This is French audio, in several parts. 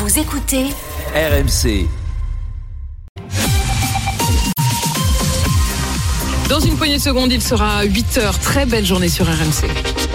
Vous écoutez RMC. Dans une poignée de secondes, il sera 8h. Très belle journée sur RMC.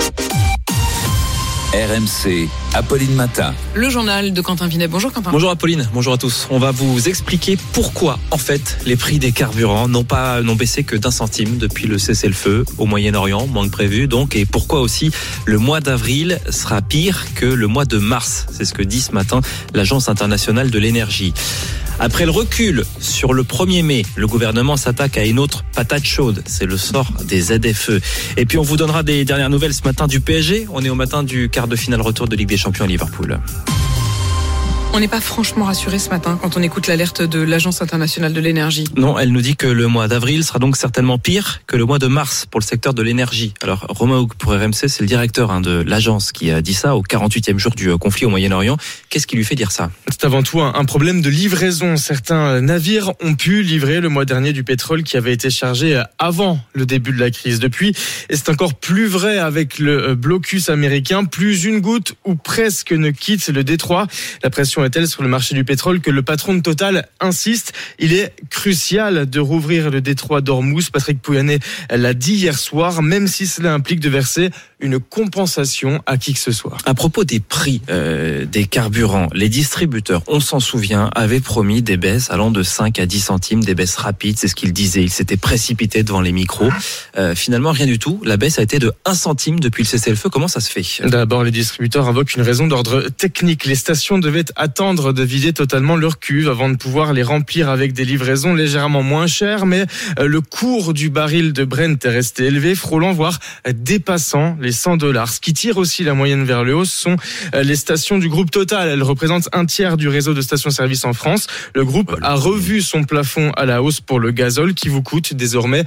RMC, Apolline Matin. Le journal de Quentin Vinet. Bonjour Quentin. Bonjour Apolline, bonjour à tous. On va vous expliquer pourquoi, en fait, les prix des carburants n'ont baissé que d'1 centime depuis le cessez-le-feu au Moyen-Orient, moins que prévu donc, et pourquoi aussi le mois d'avril sera pire que le mois de mars. C'est ce que dit ce matin l'Agence internationale de l'énergie. Après le recul sur le 1er mai, le gouvernement s'attaque à une autre patate chaude. C'est le sort des ZFE. Et puis on vous donnera des dernières nouvelles ce matin du PSG. On est au matin du quart de finale retour de Ligue des Champions à Liverpool. On n'est pas franchement rassuré ce matin quand on écoute l'alerte de l'Agence internationale de l'énergie. Non, elle nous dit que le mois d'avril sera donc certainement pire que le mois de mars pour le secteur de l'énergie. Alors Romain Houck pour RMC, c'est le directeur de l'agence qui a dit ça au 48e jour du conflit au Moyen-Orient. Qu'est-ce qui lui fait dire ça ? C'est avant tout un problème de livraison. Certains navires ont pu livrer le mois dernier du pétrole qui avait été chargé avant le début de la crise. Depuis, et c'est encore plus vrai avec le blocus américain, plus une goutte ou presque ne quitte le détroit. La pression est telle sur le marché du pétrole que le patron de Total insiste. Il est crucial de rouvrir le détroit d'Ormuz. Patrick Pouyanné l'a dit hier soir, même si cela implique de verser une compensation à qui que ce soit. À propos des prix des carburants, les distributeurs, on s'en souvient, avaient promis des baisses allant de 5 à 10 centimes, des baisses rapides, c'est ce qu'ils disaient. Ils s'étaient précipités devant les micros. Finalement, rien du tout. La baisse a été de 1 centime depuis le cessez-le-feu. Comment ça se fait ? D'abord, les distributeurs invoquent une raison d'ordre technique. Les stations devaient attendre de vider totalement leurs cuves avant de pouvoir les remplir avec des livraisons légèrement moins chères, mais le cours du baril de Brent est resté élevé, frôlant voire dépassant les $100. Ce qui tire aussi la moyenne vers le haut, ce sont les stations du groupe Total. Elles représentent un tiers du réseau de stations-service en France. Le groupe a revu son plafond à la hausse pour le gazole qui vous coûte désormais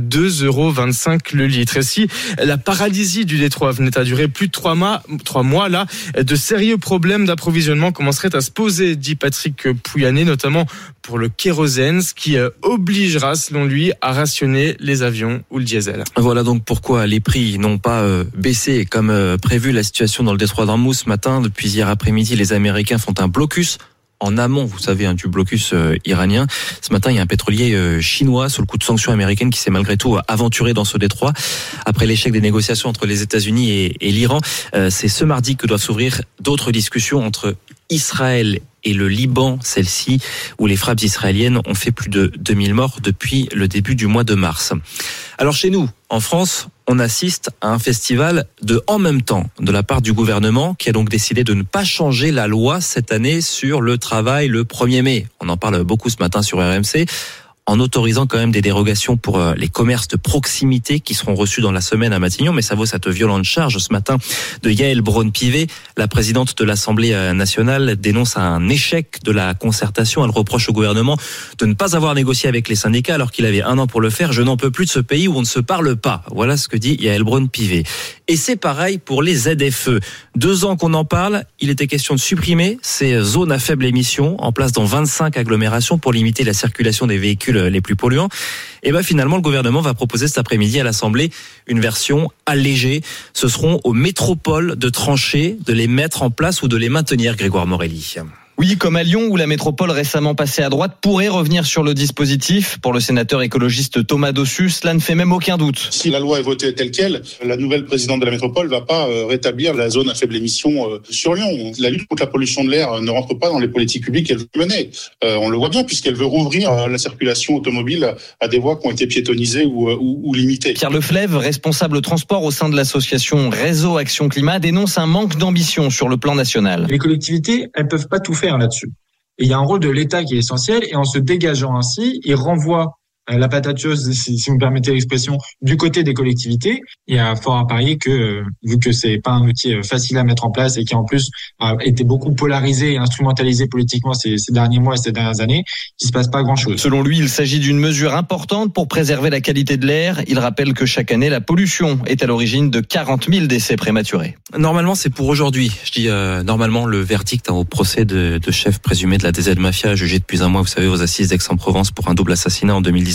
2,25 € le litre. Et si la paralysie du détroit venait à durer plus de 3 mois, là, de sérieux problèmes d'approvisionnement commenceraient à se poser, dit Patrick Pouyanné, notamment pour le kérosène, ce qui obligera, selon lui, à rationner les avions ou le diesel. Voilà donc pourquoi les prix n'ont pas baissé comme prévu. La situation dans le détroit d'Ormuz ce matin, depuis hier après-midi, les Américains font un blocus en amont, vous savez, du blocus iranien. Ce matin, il y a un pétrolier chinois sous le coup de sanctions américaines qui s'est malgré tout aventuré dans ce détroit. Après l'échec des négociations entre les États-Unis et l'Iran, c'est ce mardi que doivent s'ouvrir d'autres discussions entre Israël et le Liban, celle-ci, où les frappes israéliennes ont fait plus de 2000 morts depuis le début du mois de mars. Alors chez nous, en France, on assiste à un festival de en même temps de la part du gouvernement qui a donc décidé de ne pas changer la loi cette année sur le travail le 1er mai. On en parle beaucoup ce matin sur RMC. En autorisant quand même des dérogations pour les commerces de proximité qui seront reçus dans la semaine à Matignon. Mais ça vaut cette violente charge ce matin de Yaël Braun-Pivet. La présidente de l'Assemblée nationale dénonce un échec de la concertation. Elle reproche au gouvernement de ne pas avoir négocié avec les syndicats alors qu'il avait 1 an pour le faire. Je n'en peux plus de ce pays où on ne se parle pas. Voilà ce que dit Yaël Braun-Pivet. Et c'est pareil pour les ZFE. 2 ans qu'on en parle, il était question de supprimer ces zones à faible émission en place dans 25 agglomérations pour limiter la circulation des véhicules les plus polluants. Et finalement, le gouvernement va proposer cet après-midi à l'Assemblée une version allégée. Ce seront aux métropoles de trancher, de les mettre en place ou de les maintenir, Grégoire Morelli. Oui, comme à Lyon, où la métropole récemment passée à droite pourrait revenir sur le dispositif. Pour le sénateur écologiste Thomas Dossus, cela ne fait même aucun doute. Si la loi est votée telle quelle, la nouvelle présidente de la métropole ne va pas rétablir la zone à faible émission sur Lyon. La lutte contre la pollution de l'air ne rentre pas dans les politiques publiques qu'elle veut mener. On le voit bien, puisqu'elle veut rouvrir la circulation automobile à des voies qui ont été piétonnisées ou limitées. Pierre Leflève, responsable transport au sein de l'association Réseau Action Climat, dénonce un manque d'ambition sur le plan national. Les collectivités, elles peuvent pas tout faire là-dessus. Et il y a un rôle de l'État qui est essentiel, et en se dégageant ainsi, il renvoie la patate chaude, si vous me permettez l'expression, du côté des collectivités. Il y a fort à parier que, vu que c'est pas un outil facile à mettre en place et qui en plus a été beaucoup polarisé et instrumentalisé politiquement ces derniers mois et ces dernières années, il se passe pas grand-chose. Selon lui, il s'agit d'une mesure importante pour préserver la qualité de l'air. Il rappelle que chaque année, la pollution est à l'origine de 40 000 décès prématurés. Normalement, c'est pour aujourd'hui. Je dis normalement le verdict au procès de chef présumé de la DZ Mafia, jugé depuis un mois, vous savez, aux assises d'Aix-en-Provence pour un double assassinat en 2019.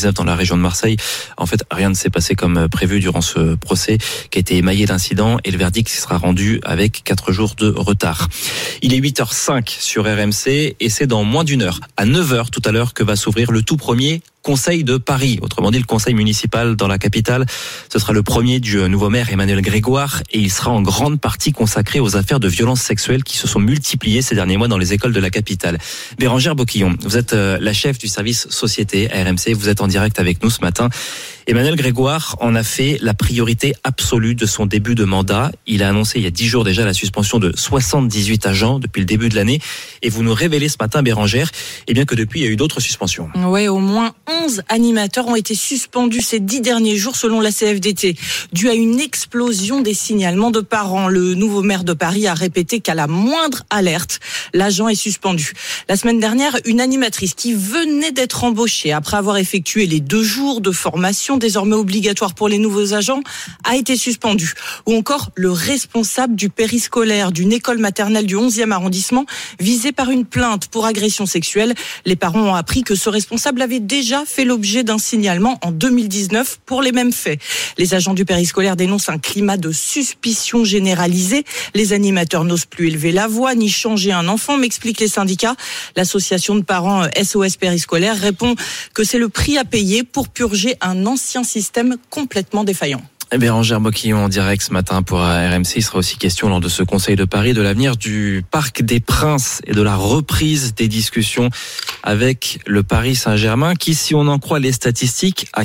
99 dans la région de Marseille. En fait, rien ne s'est passé comme prévu durant ce procès qui a été émaillé d'incidents et le verdict sera rendu avec 4 jours de retard. Il est 8h05 sur RMC et c'est dans moins d'une heure, à 9h tout à l'heure, que va s'ouvrir le tout premier Conseil de Paris, autrement dit le conseil municipal dans la capitale. Ce sera le premier du nouveau maire Emmanuel Grégoire et il sera en grande partie consacré aux affaires de violences sexuelles qui se sont multipliées ces derniers mois dans les écoles de la capitale. Bérangère Boquillon, vous êtes la chef du service société à RMC, vous êtes en direct avec nous ce matin. Emmanuel Grégoire en a fait la priorité absolue de son début de mandat. Il a annoncé il y a 10 jours déjà la suspension de 78 agents depuis le début de l'année. Et vous nous révélez ce matin, Bérangère, que depuis il y a eu d'autres suspensions. Ouais, au moins 11 animateurs ont été suspendus ces 10 derniers jours selon la CFDT, dû à une explosion des signalements de parents. Le nouveau maire de Paris a répété qu'à la moindre alerte, l'agent est suspendu. La semaine dernière, une animatrice qui venait d'être embauchée après avoir effectué les 2 jours de formation désormais obligatoire pour les nouveaux agents a été suspendue. Ou encore le responsable du périscolaire d'une école maternelle du 11e arrondissement visé par une plainte pour agression sexuelle. Les parents ont appris que ce responsable avait déjà fait l'objet d'un signalement en 2019 pour les mêmes faits. Les agents du périscolaire dénoncent un climat de suspicion généralisée. Les animateurs n'osent plus élever la voix ni changer un enfant, m'expliquent les syndicats. L'association de parents SOS Périscolaire répond que c'est le prix à payer pour purger un ancien système complètement défaillant. Bérangère Boquillon en direct ce matin pour RMC. Il sera aussi question lors de ce Conseil de Paris de l'avenir du Parc des Princes et de la reprise des discussions avec le Paris Saint-Germain qui, si on en croit les statistiques, a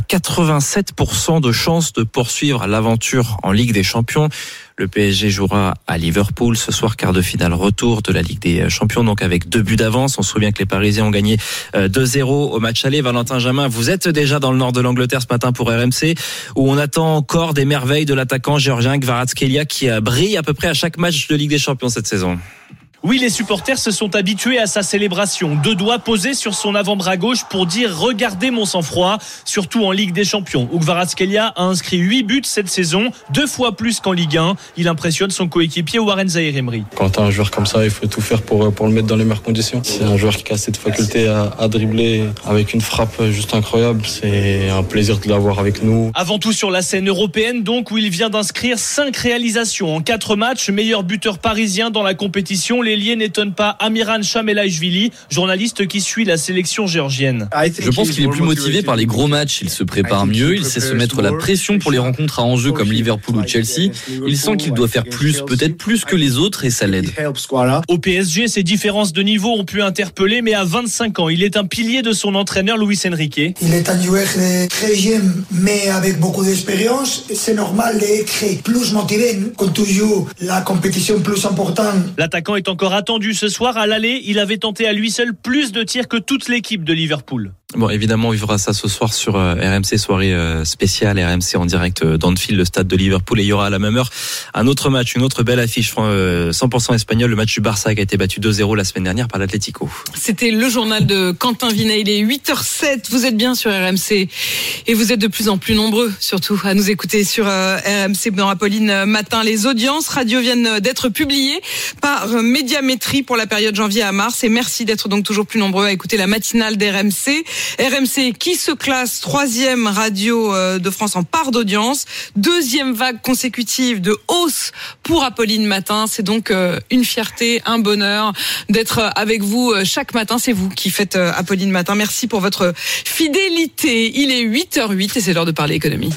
87% de chances de poursuivre l'aventure en Ligue des Champions. Le PSG jouera à Liverpool ce soir, quart de finale retour de la Ligue des Champions, donc avec 2 buts d'avance. On se souvient que les Parisiens ont gagné 2-0 au match aller. Valentin Jamin, vous êtes déjà dans le nord de l'Angleterre ce matin pour RMC, où on attend encore des merveilles de l'attaquant géorgien Kvaratskhelia qui brille à peu près à chaque match de Ligue des Champions cette saison. Oui, les supporters se sont habitués à sa célébration. 2 doigts posés sur son avant-bras gauche pour dire « Regardez mon sang-froid », surtout en Ligue des Champions. Kvaratskhelia a inscrit 8 buts cette saison, 2 fois plus qu'en Ligue 1. Il impressionne son coéquipier Warren Zaïre-Emery. Quand tu as un joueur comme ça, il faut tout faire pour le mettre dans les meilleures conditions. C'est un joueur qui a cette faculté à dribbler avec une frappe juste incroyable. C'est un plaisir de l'avoir avec nous. Avant tout sur la scène européenne, donc, où il vient d'inscrire 5 réalisations en 4 matchs. Meilleur buteur parisien dans la compétition. L'ailier n'étonne pas Amiran Chamelashvili, journaliste qui suit la sélection géorgienne. Je pense qu'il est plus motivé par les gros matchs. Il se prépare mieux, il sait se mettre la pression pour les rencontres à enjeu comme Liverpool ou Chelsea. Il sent qu'il doit faire plus, peut-être plus que les autres et ça l'aide. Au PSG, ces différences de niveau ont pu interpeller, mais à 25 ans, il est un pilier de son entraîneur Luis Enrique. Il est un joueur très jeune, mais avec beaucoup d'expérience. C'est normal d'être plus motivé quand tu joues la compétition plus importante. L'attaquant est encore attendu ce soir. À l'aller, il avait tenté à lui seul plus de tirs que toute l'équipe de Liverpool. Bon, évidemment, on vivra ça ce soir sur RMC, soirée spéciale RMC en direct d'Anfield, le stade de Liverpool. Et il y aura à la même heure un autre match, une autre belle affiche 100% espagnol, le match du Barça qui a été battu 2-0 la semaine dernière par l'Atlético. C'était le journal de Quentin Vinet. Il est 8h07. Vous êtes bien sur RMC et vous êtes de plus en plus nombreux, surtout, à nous écouter sur RMC dans Apolline Matin. Les audiences radio viennent d'être publiées par Médiamétrie pour la période janvier à mars. Et merci d'être donc toujours plus nombreux à écouter la matinale d'RMC. RMC qui se classe 3e radio de France en part d'audience, 2e vague consécutive de hausse pour Apolline Matin. C'est donc une fierté, un bonheur d'être avec vous chaque matin. C'est vous qui faites Apolline Matin. Merci pour votre fidélité. Il est 8h08 et c'est l'heure de parler économie.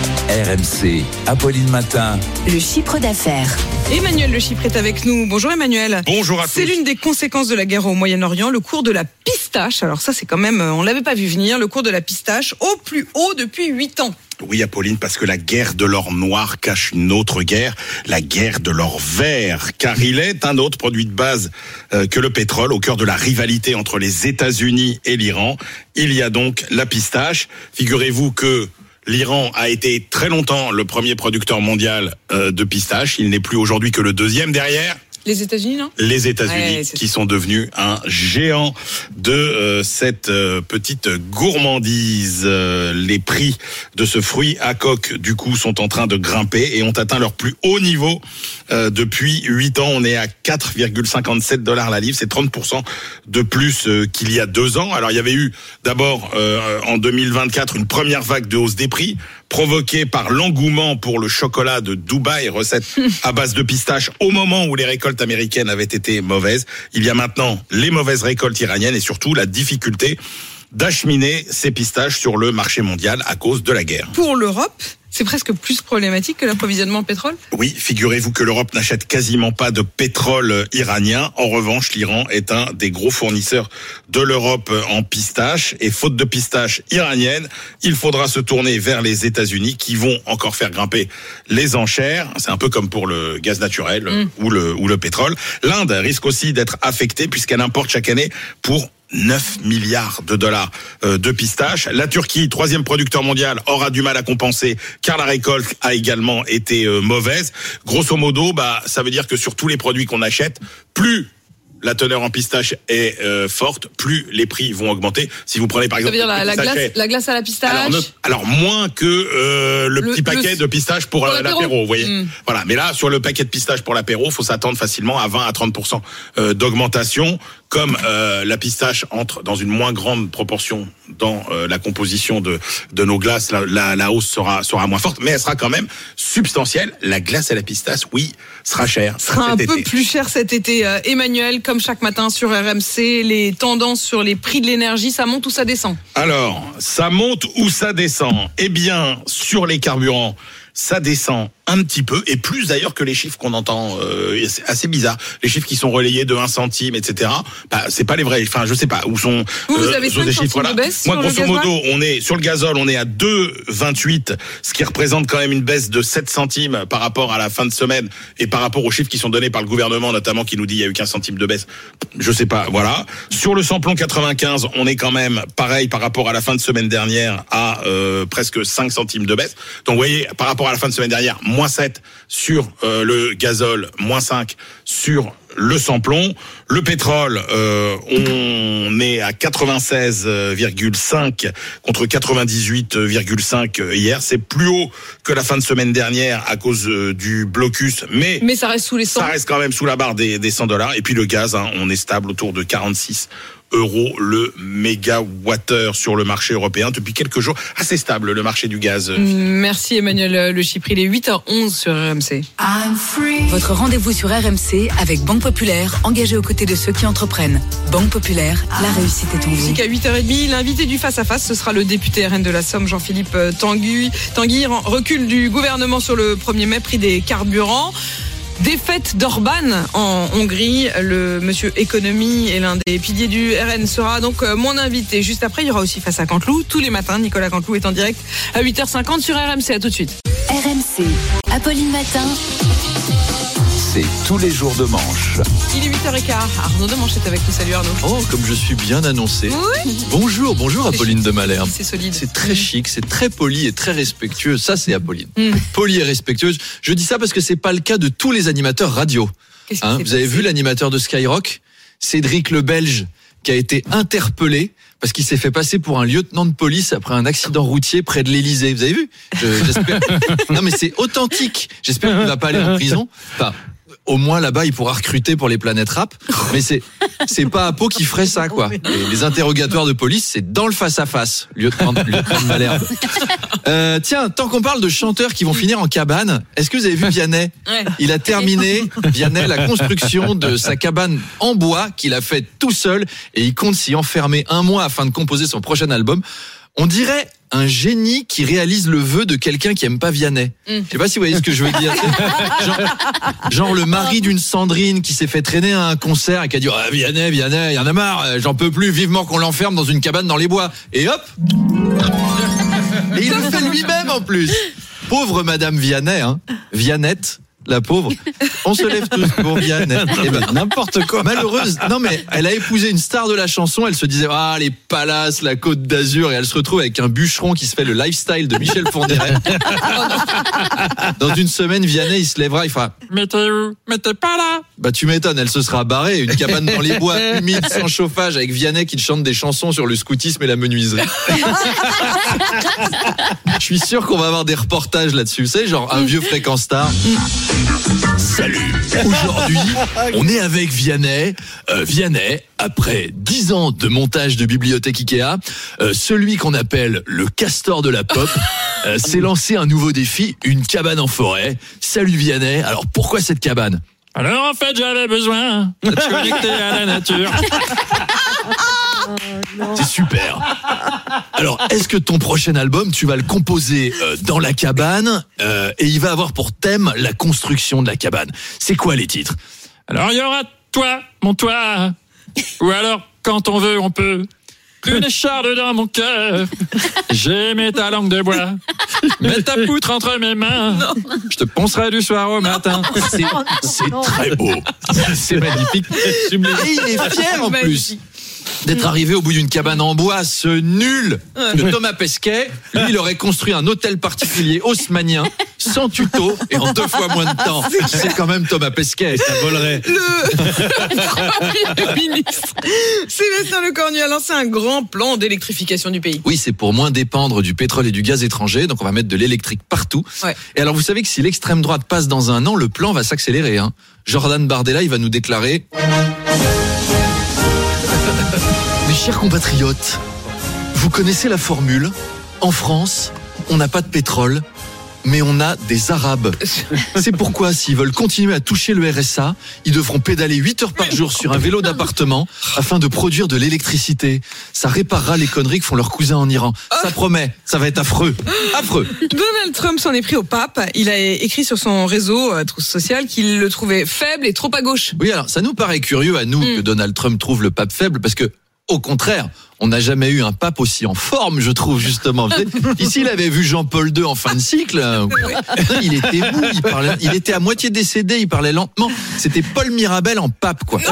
RMC, Apolline Matin. Le chiffre d'affaires. Emmanuel Le Chypre est avec nous. Bonjour Emmanuel. Bonjour à tous. C'est l'une des conséquences de la guerre au Moyen-Orient, le cours de la pistache. Alors ça c'est quand même, on l'avait pas vu venir, le cours de la pistache au plus haut depuis 8 ans. Oui, Apolline, parce que la guerre de l'or noir cache une autre guerre, la guerre de l'or vert, car il est un autre produit de base que le pétrole, au cœur de la rivalité entre les États-Unis et l'Iran. Il y a donc la pistache. Figurez-vous que l'Iran a été très longtemps le premier producteur mondial de pistache. Il n'est plus aujourd'hui que le 2e derrière Les États-Unis, non ? Les États-Unis qui sont devenus un géant de cette petite gourmandise. Les prix de ce fruit à coque, du coup, sont en train de grimper et ont atteint leur plus haut niveau depuis 8 ans. On est à 4,57 $ la livre. C'est 30% de plus qu'il y a 2 ans. Alors, il y avait eu d'abord en 2024 une première vague de hausse des prix provoquée par l'engouement pour le chocolat de Dubaï, recette à base de pistache, au moment où les récoltes américaines avaient été mauvaises. Il y a maintenant les mauvaises récoltes iraniennes et surtout la difficulté d'acheminer ces pistaches sur le marché mondial à cause de la guerre. Pour l'Europe, c'est presque plus problématique que l'approvisionnement en pétrole ? Oui, figurez-vous que l'Europe n'achète quasiment pas de pétrole iranien. En revanche, l'Iran est un des gros fournisseurs de l'Europe en pistaches. Et faute de pistaches iraniennes, il faudra se tourner vers les États-Unis qui vont encore faire grimper les enchères. C'est un peu comme pour le gaz naturel ou le pétrole. L'Inde risque aussi d'être affectée puisqu'elle importe chaque année pour 9 milliards de dollars de pistaches. La Turquie, 3e producteur mondial, aura du mal à compenser car la récolte a également été mauvaise. Grosso modo, ça veut dire que sur tous les produits qu'on achète, plus la teneur en pistache est forte, plus les prix vont augmenter. Si vous prenez par exemple... Ça veut dire la glace à la pistache. Alors moins que le petit paquet de pistache pour l'apéro, vous voyez. Voilà. Mais là, sur le paquet de pistache pour l'apéro, il faut s'attendre facilement à 20 à 30% d'augmentation. Comme la pistache entre dans une moins grande proportion dans la composition de nos glaces, la hausse sera moins forte, mais elle sera quand même substantielle. La glace à la pistache, oui, sera chère. Sera un peu plus cher cet été. Emmanuel, comme chaque matin sur RMC, les tendances sur les prix de l'énergie, ça monte ou ça descend ? Alors, ça monte ou ça descend ? Eh bien, sur les carburants, ça descend un petit peu, et plus d'ailleurs que les chiffres qu'on entend, c'est assez bizarre. Les chiffres qui sont relayés de 1 centime, etc. C'est pas les vrais. Enfin, je sais pas où sont vous avez 5 ces chiffres-là. De baisse. Moi, grosso modo, on est sur le gazole, on est à 2,28, ce qui représente quand même une baisse de 7 centimes par rapport à la fin de semaine et par rapport aux chiffres qui sont donnés par le gouvernement, notamment qui nous dit il y a eu 15 centimes de baisse. Je sais pas. Voilà. Sur le samplon 95, on est quand même pareil par rapport à la fin de semaine dernière à presque 5 centimes de baisse. Donc, vous voyez, par rapport à la fin de semaine dernière, moins 7 sur le gazole, moins 5 sur le samplon. Le pétrole, on est à 96,5 contre 98,5 hier. C'est plus haut que la fin de semaine dernière à cause du blocus, mais ça reste sous les 100. Ça reste quand même sous la barre des $100. Et puis le gaz, on est stable autour de 46 € le mégawattheure sur le marché européen depuis quelques jours. Assez stable le marché du gaz. Merci Emmanuel Le Chypre, il est 8h11 sur RMC. Votre rendez-vous sur RMC avec Banque Populaire, engagée aux côtés de ceux qui entreprennent. Banque Populaire, la réussite est en vous. Jusqu'à 8h30, l'invité du face-à-face, ce sera le député RN de la Somme, Jean-Philippe Tanguy. Recul du gouvernement sur le 1er mai, prix des carburants. Défaite d'Orban en Hongrie, le monsieur économie et l'un des piliers du RN sera donc mon invité. Juste après, il y aura aussi Face à Canteloup. Tous les matins, Nicolas Canteloup est en direct à 8h50 sur RMC. À tout de suite. RMC, Apolline Matin. C'est tous les jours de manche. Il est 8h15. Arnaud de Manche est avec nous. Salut Arnaud. Oh, comme je suis bien annoncé. Oui. Bonjour Apolline de Malherbe. C'est solide. C'est très chic, c'est très poli et très respectueux. Ça, c'est Apolline. Poli et respectueuse. Je dis ça parce que c'est pas le cas de tous les animateurs radio. Vous avez vu l'animateur de Skyrock, Cédric le Belge, qui a été interpellé parce qu'il s'est fait passer pour un lieutenant de police après un accident routier près de l'Elysée. Vous avez vu ? J'espère. Non, mais c'est authentique. J'espère qu'il ne va pas aller en prison. Enfin, au moins là-bas, il pourra recruter pour les planètes rap. Mais c'est pas Apo qui ferait ça, quoi. Les interrogatoires de police, c'est dans le face-à-face, lieutenant de Malherbe. Tiens, tant qu'on parle de chanteurs qui vont finir en cabane, est-ce que vous avez vu Vianney ? Ouais. Il a terminé, Vianney, la construction de sa cabane en bois qu'il a faite tout seul et il compte s'y enfermer 1 mois afin de composer son prochain album. On dirait un génie qui réalise le vœu de quelqu'un qui aime pas Vianney. Je sais pas si vous voyez ce que je veux dire. Genre le mari d'une Sandrine qui s'est fait traîner à un concert et qui a dit Vianney, il y en a marre, j'en peux plus, vivement qu'on l'enferme dans une cabane dans les bois. Et hop. Et il le fait lui-même en plus. Pauvre Madame Vianney, Viannette. la pauvre. On se lève tous pour Vianney. Et ben, n'importe quoi. Malheureuse. Non, mais elle a épousé une star de la chanson. Elle se disait, les palaces, la Côte d'Azur. Et elle se retrouve avec un bûcheron qui se fait le lifestyle de Michel Fourniret. Dans une semaine, Vianney, il se lèvera, il fera, mais t'es où? Mais t'es pas là? Bah, tu m'étonnes, elle se sera barrée. Une cabane dans les bois, humide, sans chauffage, avec Vianney qui chante des chansons sur le scoutisme et la menuiserie. Je suis sûr qu'on va avoir des reportages là-dessus. Vous savez, genre un vieux Fréquence Star. Salut. Aujourd'hui, on est avec Vianney. Vianney, après 10 ans de montage de bibliothèque Ikea, celui qu'on appelle le castor de la pop, s'est lancé un nouveau défi, une cabane en forêt. Salut Vianney. Alors pourquoi cette cabane? Alors en fait, j'avais besoin de te connecter à la nature. C'est super. Alors, est-ce que ton prochain album, tu vas le composer dans la cabane et il va avoir pour thème la construction de la cabane? C'est quoi les titres? Alors, il y aura toi, mon toit, ou alors, quand on veut, on peut. Une écharde dans mon cœur, j'ai mis ta langue de bois, mets ta poutre entre mes mains, je te poncerai du soir au matin. C'est très beau, c'est magnifique. Et il est fier en plus d'être arrivé au bout d'une cabane en bois, ce nul de Thomas Pesquet. Lui, il aurait construit un hôtel particulier haussmannien, sans tuto et en 2 fois moins de temps. C'est quand même Thomas Pesquet, ça volerait. Le Premier ministre Sébastien Lecornu a lancé un grand plan d'électrification du pays. Oui, c'est pour moins dépendre du pétrole et du gaz étranger, donc on va mettre de l'électrique partout. Ouais. Et alors, vous savez que si l'extrême droite passe dans un an, le plan va s'accélérer. Jordan Bardella, il va nous déclarer... Mes chers compatriotes, vous connaissez la formule. En France, on n'a pas de pétrole, mais on a des Arabes. C'est pourquoi, s'ils veulent continuer à toucher le RSA, ils devront pédaler 8 heures par jour sur un vélo d'appartement afin de produire de l'électricité. Ça réparera les conneries que font leurs cousins en Iran. Ça promet, ça va être affreux. Affreux. Donald Trump s'en est pris au pape. Il a écrit sur son réseau social qu'il le trouvait faible et trop à gauche. Oui, alors ça nous paraît curieux à nous que Donald Trump trouve le pape faible, parce que au contraire, on n'a jamais eu un pape aussi en forme, je trouve, justement. Ici, il avait vu Jean-Paul II en fin de cycle. Il était mou, il était à moitié décédé, il parlait lentement. C'était Paul Mirabel en pape, quoi.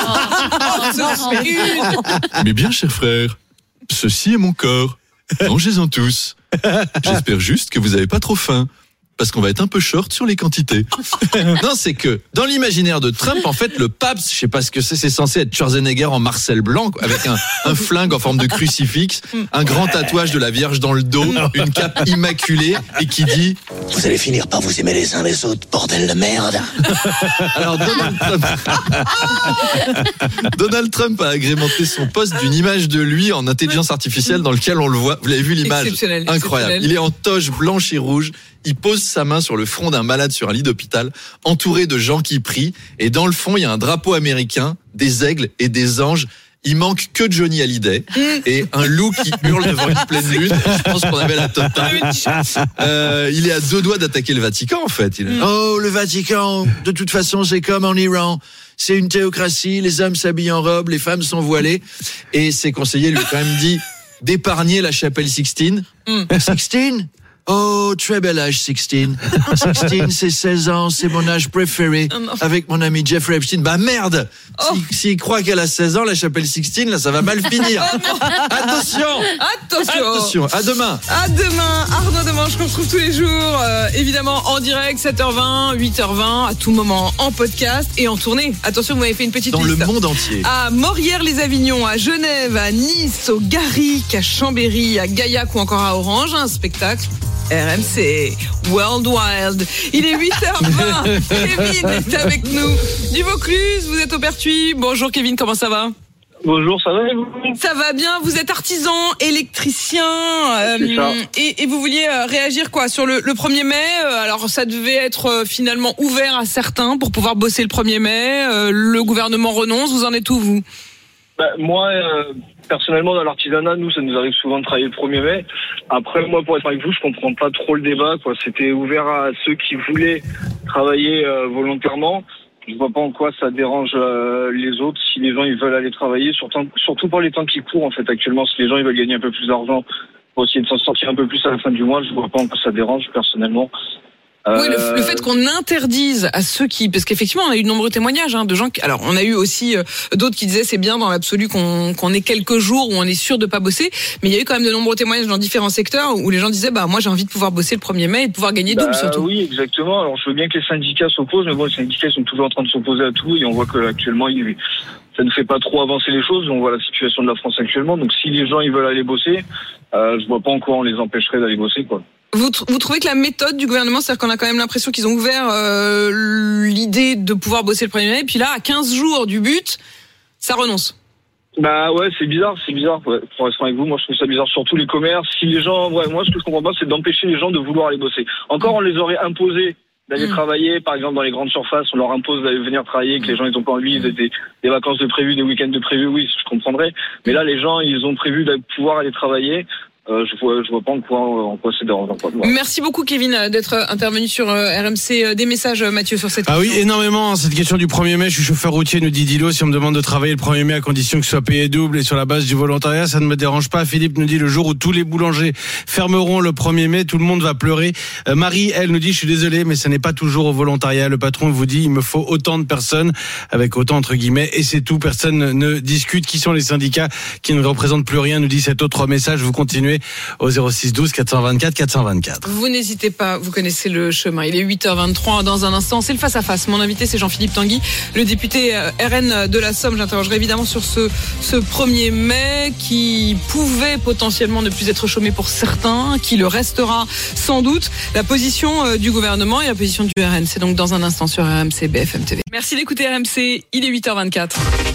Mais bien, cher frère, ceci est mon corps. Mangez-en tous. J'espère juste que vous n'avez pas trop faim, parce qu'on va être un peu short sur les quantités. Non, c'est que dans l'imaginaire de Trump, en fait, le pape, je sais pas ce que c'est censé être Schwarzenegger en Marcel Blanc, avec un flingue en forme de crucifix, un grand tatouage de la Vierge dans le dos, une cape immaculée, et qui dit: vous allez finir par vous aimer les uns les autres, bordel de merde. Alors Donald Trump a agrémenté son poste d'une image de lui en intelligence artificielle dans lequel on le voit. Vous l'avez vu l'image? Incroyable. Il est en toge blanche et rouge. Il pose sa main sur le front d'un malade sur un lit d'hôpital, entouré de gens qui prient. Et dans le fond, il y a un drapeau américain, des aigles et des anges. Il manque que Johnny Hallyday et un loup qui hurle devant une pleine lune. Je pense qu'on avait la totale. Il est à 2 doigts d'attaquer le Vatican, en fait. Oh, le Vatican, de toute façon, c'est comme en Iran. C'est une théocratie, les hommes s'habillent en robe, les femmes sont voilées. Et ses conseillers lui ont quand même dit d'épargner la chapelle Sixtine. 16? Oh, très bel âge, 16. 16, c'est 16 ans, c'est mon âge préféré. Avec mon ami Jeffrey Epstein. Bah merde! S'il croit qu'elle a 16 ans, la chapelle Sixtine, là, ça va mal finir. Attention! À demain! À demain! Arnaud Demange qu'on retrouve tous les jours, évidemment en direct, 7h20, 8h20, à tout moment en podcast et en tournée. Attention, vous m'avez fait une petite liste. Dans le monde entier. À Morières-les-Avignon, à Genève, à Nice, au Garric, à Chambéry, à Gaillac ou encore à Orange, un spectacle. RMC World Wild. Il est 8h20. Kevin est avec nous du Vaucluse. Vous êtes au Pertuis. Bonjour Kevin, comment ça va? Bonjour, ça va et vous? Ça va bien. Vous êtes artisan, électricien et vous vouliez réagir quoi sur le 1er mai. Alors ça devait être finalement ouvert à certains pour pouvoir bosser le 1er mai. Le gouvernement renonce. Vous en êtes où vous? Moi, personnellement, dans l'artisanat, nous, ça nous arrive souvent de travailler le 1er mai. Après, moi, pour être avec vous, je comprends pas trop le débat, quoi. C'était ouvert à ceux qui voulaient travailler volontairement. Je vois pas en quoi ça dérange les autres. Si les gens, ils veulent aller travailler, surtout pour les temps qui courent, en fait, actuellement, si les gens, ils veulent gagner un peu plus d'argent pour essayer de s'en sortir un peu plus à la fin du mois, je vois pas en quoi ça dérange, personnellement. Oui, le fait qu'on interdise à ceux qui, parce qu'effectivement on a eu de nombreux témoignages de gens qui, alors on a eu aussi d'autres qui disaient c'est bien dans l'absolu qu'on ait quelques jours où on est sûr de pas bosser, mais il y a eu quand même de nombreux témoignages dans différents secteurs où les gens disaient moi j'ai envie de pouvoir bosser le 1er mai et de pouvoir gagner double surtout. Oui, exactement. Alors je veux bien que les syndicats s'opposent, mais bon, les syndicats sont toujours en train de s'opposer à tout et on voit que actuellement ça ne fait pas trop avancer les choses. On voit la situation de la France actuellement. Donc si les gens ils veulent aller bosser, je vois pas en quoi on les empêcherait d'aller bosser, quoi. Vous trouvez que la méthode du gouvernement, c'est-à-dire qu'on a quand même l'impression qu'ils ont ouvert l'idée de pouvoir bosser le 1er mai, et puis là, à 15 jours du but, ça renonce. Ouais, c'est bizarre. Ouais. Pour rester avec vous, moi je trouve ça bizarre, surtout les commerces. Si les gens, moi ce que je comprends pas, c'est d'empêcher les gens de vouloir aller bosser. Encore, on les aurait imposés d'aller travailler, par exemple dans les grandes surfaces, on leur impose d'aller venir travailler, que les gens ils ont pas envie, des vacances de prévues, des week-ends de prévus, oui, je comprendrais. Mais là, les gens, ils ont prévu de pouvoir aller travailler. Je vois pas en quoi c'est dérangeant. Merci beaucoup Kevin d'être intervenu sur RMC. Des messages, Mathieu, sur cette question. Ah oui, énormément. Cette question du 1er mai, je suis chauffeur routier, nous dit Dilo. Si on me demande de travailler le 1er mai à condition que ce soit payé double et sur la base du volontariat, ça ne me dérange pas. Philippe nous dit le jour où tous les boulangers fermeront le 1er mai, tout le monde va pleurer. Marie, elle nous dit je suis désolé, mais ce n'est pas toujours au volontariat. Le patron vous dit il me faut autant de personnes avec autant entre guillemets et c'est tout. Personne ne discute. Qui sont les syndicats qui ne représentent plus rien, nous dit cet autre message. Vous continuez au 06 12 424 424. Vous n'hésitez pas, vous connaissez le chemin. Il est 8h23 dans un instant. C'est le face-à-face. Mon invité, c'est Jean-Philippe Tanguy, le député RN de la Somme. J'interrogerai évidemment sur ce 1er mai qui pouvait potentiellement ne plus être chômé pour certains, qui le restera sans doute. La position du gouvernement et la position du RN. C'est donc dans un instant sur RMC BFM TV. Merci d'écouter RMC. Il est 8h24.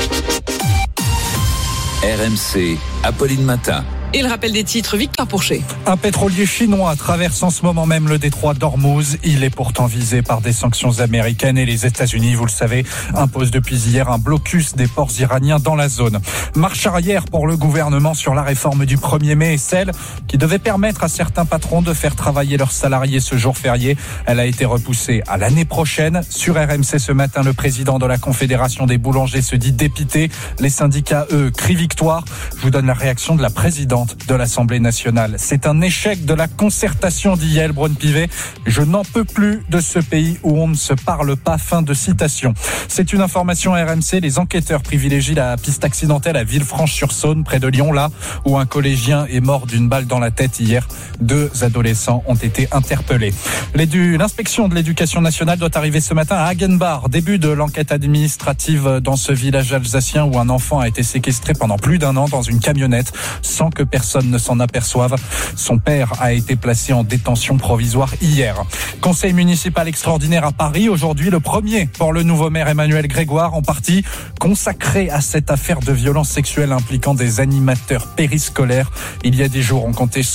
RMC, Apolline Matin. Et le rappel des titres, Victor Pourchet. Un pétrolier chinois traverse en ce moment même le détroit d'Ormuz. Il est pourtant visé par des sanctions américaines et les États-Unis, vous le savez, imposent depuis hier un blocus des ports iraniens dans la zone. Marche arrière pour le gouvernement sur la réforme du 1er mai et celle qui devait permettre à certains patrons de faire travailler leurs salariés ce jour férié. Elle a été repoussée à l'année prochaine. Sur RMC ce matin, le président de la Confédération des boulangers se dit dépité. Les syndicats, eux, crient victoire. Je vous donne la réaction de la présidente de l'Assemblée nationale. C'est un échec de la concertation, dit Yael Braun-Pivet. Je n'en peux plus de ce pays où on ne se parle pas. Fin de citation. C'est une information RMC. Les enquêteurs privilégient la piste accidentelle à Villefranche-sur-Saône, près de Lyon, là où un collégien est mort d'une balle dans la tête hier. 2 adolescents ont été interpellés. L'inspection de l'éducation nationale doit arriver ce matin à Hagenbach. Début de l'enquête administrative dans ce village alsacien où un enfant a été séquestré pendant plus d'1 an dans une camionnette sans que personne ne s'en aperçoive. Son père a été placé en détention provisoire hier. Conseil municipal extraordinaire à Paris. Aujourd'hui, le premier pour le nouveau maire Emmanuel Grégoire, en partie consacré à cette affaire de violence sexuelle impliquant des animateurs périscolaires. Il y a des jours, on comptait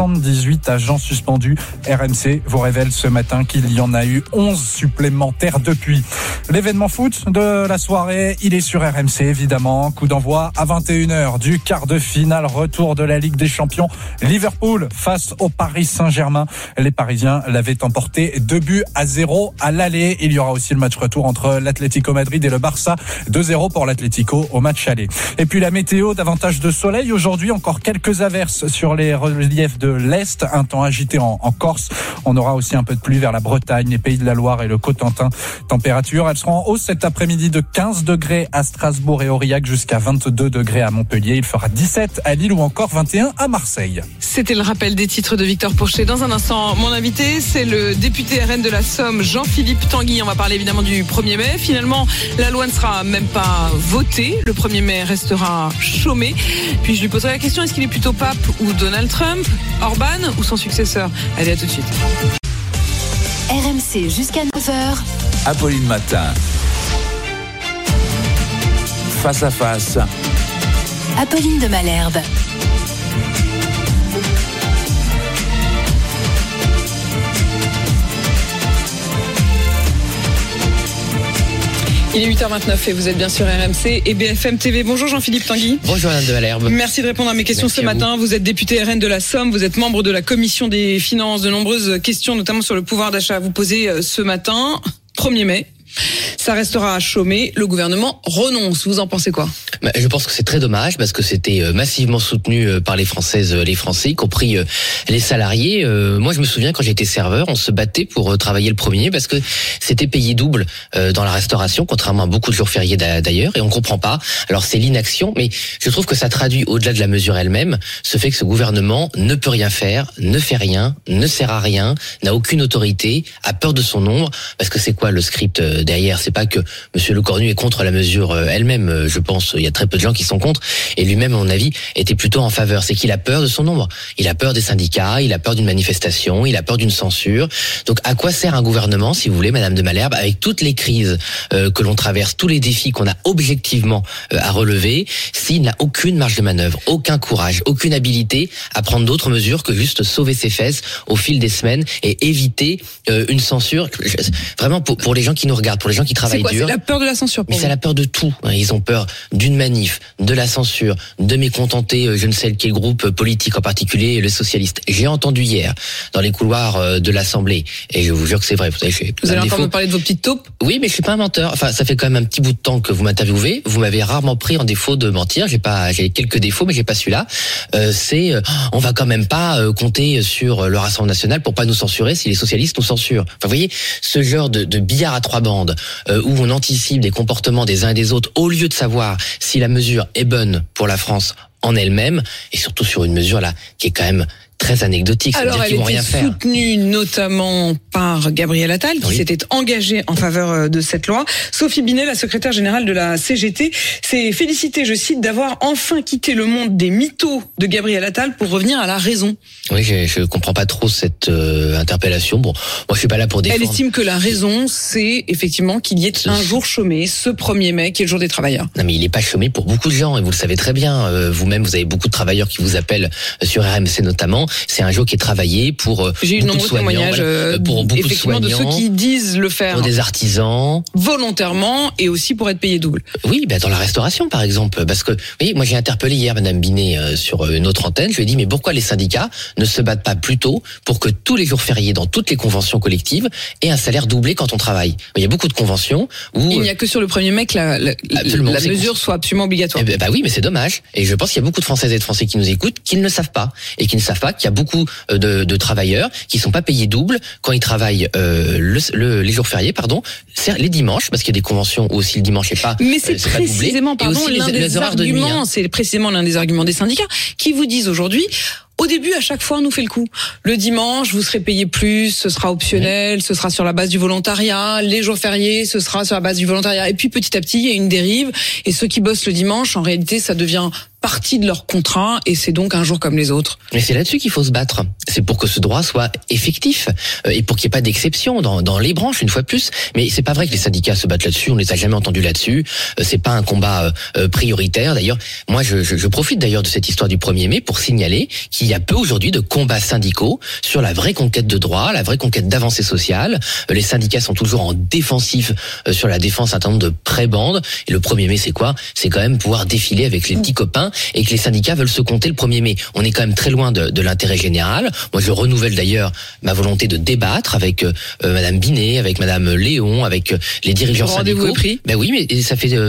78 agents suspendus. RMC vous révèle ce matin qu'il y en a eu 11 supplémentaires depuis. L'événement foot de la soirée, il est sur RMC évidemment. Coup d'envoi à 21h du quart de finale retour de la Ligue des Champions. Liverpool face au Paris Saint-Germain. Les Parisiens l'avaient emporté 2-0 à l'aller. Il y aura aussi le match retour entre l'Atlético Madrid et le Barça. 2-0 pour l'Atlético au match aller. Et puis la météo, davantage de soleil. Aujourd'hui, encore quelques averses sur les reliefs de l'Est. Un temps agité en Corse. On aura aussi un peu de pluie vers la Bretagne, les Pays de la Loire et le Cotentin. Température, elles seront en hausse cet après-midi de 15 degrés à Strasbourg et Aurillac jusqu'à 22 degrés à Montpellier. Il fera 17 à Lille ou encore 21 à Marseille. C'était le rappel des titres de Victor Pourchet. Dans un instant, mon invité, c'est le député RN de la Somme, Jean-Philippe Tanguy. On va parler évidemment du 1er mai. Finalement, la loi ne sera même pas votée. Le 1er mai restera chômé. Puis je lui poserai la question, est-ce qu'il est plutôt pape ou Donald Trump, Orban ou son successeur? Allez, à tout de suite. RMC jusqu'à 9h. Apolline Matin. Face à face. Apolline de Malherbe. Il est 8h29 et vous êtes bien sur RMC et BFM TV. Bonjour Jean-Philippe Tanguy. Bonjour Anne de Malherbe. Merci de répondre à mes questions ce matin. Vous êtes député RN de la Somme, vous êtes membre de la commission des finances. De nombreuses questions, notamment sur le pouvoir d'achat, à vous poser ce matin. 1er mai. Ça restera à chômer. Le gouvernement renonce. Vous en pensez quoi ? Je pense que c'est très dommage parce que c'était massivement soutenu par les Françaises, les Français, y compris les salariés. Moi, je me souviens quand j'étais serveur, on se battait pour travailler le premier parce que c'était payé double dans la restauration, contrairement à beaucoup de jours fériés d'ailleurs. Et on comprend pas. Alors c'est l'inaction, mais je trouve que ça traduit au-delà de la mesure elle-même ce fait que ce gouvernement ne peut rien faire, ne fait rien, ne sert à rien, n'a aucune autorité, a peur de son ombre. Parce que c'est quoi le script derrière ? C'est pas que Monsieur Lecornu est contre la mesure elle-même. Je pense il y a très peu de gens qui sont contre. Et lui-même, à mon avis, était plutôt en faveur. C'est qu'il a peur de son ombre. Il a peur des syndicats, il a peur d'une manifestation, il a peur d'une censure. Donc à quoi sert un gouvernement, si vous voulez, Madame de Malherbe, avec toutes les crises que l'on traverse, tous les défis qu'on a objectivement à relever, s'il n'a aucune marge de manœuvre, aucun courage, aucune habilité à prendre d'autres mesures que juste sauver ses fesses au fil des semaines et éviter une censure. Vraiment pour les gens qui nous regardent, pour les gens qui travaillent dur. C'est la peur de la censure. Mais c'est la peur de tout. Ils ont peur d'une manif, de la censure, de mécontenter je ne sais quel groupe politique, en particulier les socialistes. J'ai entendu hier dans les couloirs de l'Assemblée, et je vous jure que c'est vrai. Vous allez encore me parler de vos petites taupes ? Oui, mais je suis pas un menteur. Enfin, ça fait quand même un petit bout de temps que vous m'interviewez. Vous m'avez rarement pris en défaut de mentir. J'ai quelques défauts, mais j'ai pas celui-là. On va quand même pas compter sur le Rassemblement national pour pas nous censurer si les socialistes nous censurent. Enfin, vous voyez, ce genre de billard à trois bandes où on anticipe des comportements des uns et des autres au lieu de savoir si la mesure est bonne pour la France en elle-même, et surtout sur une mesure là qui est quand même très anecdotique. Alors, elle était soutenue notamment par Gabriel Attal, qui s'était engagé en faveur de cette loi. Sophie Binet, la secrétaire générale de la CGT, s'est félicitée, je cite, d'avoir enfin quitté le monde des mythos de Gabriel Attal pour revenir à la raison. Oui, je comprends pas trop cette interpellation. Bon, moi je suis pas là pour défendre. Elle estime que la raison, c'est effectivement qu'il y ait un jour chômé, ce 1er mai, qui est le jour des travailleurs. Non, mais il est pas chômé pour beaucoup de gens, et vous le savez très bien. Vous-même, vous avez beaucoup de travailleurs qui vous appellent sur RMC notamment. C'est un jour qui est travaillé pour J'ai eu de nombreux témoignages pour beaucoup effectivement de ceux qui disent le faire pour des artisans volontairement et aussi pour être payés double. Oui, dans la restauration par exemple, parce que oui, moi j'ai interpellé hier Madame Binet sur une autre antenne. Je lui ai dit mais pourquoi les syndicats ne se battent pas plus tôt pour que tous les jours fériés dans toutes les conventions collectives aient un salaire doublé quand on travaille. Il y a beaucoup de conventions où il n'y a que sur le 1er mai que la mesure soit absolument obligatoire. Bah oui, mais c'est dommage. Et je pense qu'il y a beaucoup de Françaises et de Français qui nous écoutent qui ne le savent pas et qui ne savent pas qu'il y a beaucoup de travailleurs qui sont pas payés double quand ils travaillent les jours fériés, les dimanches, parce qu'il y a des conventions où aussi le dimanche est pas. Mais c'est précisément c'est précisément l'un des arguments des syndicats qui vous disent aujourd'hui. Au début, à chaque fois, on nous fait le coup. Le dimanche, vous serez payé plus, ce sera optionnel, ce sera sur la base du volontariat. Les jours fériés, ce sera sur la base du volontariat. Et puis, petit à petit, il y a une dérive. Et ceux qui bossent le dimanche, en réalité, ça devient partie de leur contrat et c'est donc un jour comme les autres. Mais c'est là-dessus qu'il faut se battre. C'est pour que ce droit soit effectif et pour qu'il n'y ait pas d'exception dans les branches, une fois de plus. Mais c'est pas vrai que les syndicats se battent là-dessus. On les a jamais entendus là-dessus. C'est pas un combat prioritaire. D'ailleurs, moi, je profite d'ailleurs de cette histoire du 1er mai pour signaler qu'il y a peu aujourd'hui de combats syndicaux sur la vraie conquête de droits, la vraie conquête d'avancées sociales. Les syndicats sont toujours en défensif sur la défense d'un certain nombre de prébendes. Et le 1er mai, c'est quoi ? C'est quand même pouvoir défiler avec les petits copains et que les syndicats veulent se compter le 1er mai. On est quand même très loin de l'intérêt général. Moi, je renouvelle d'ailleurs ma volonté de débattre avec Madame Binet, avec Madame Léon, avec les dirigeants syndicaux. Rendez-vous est pris ? Ben oui, mais ça fait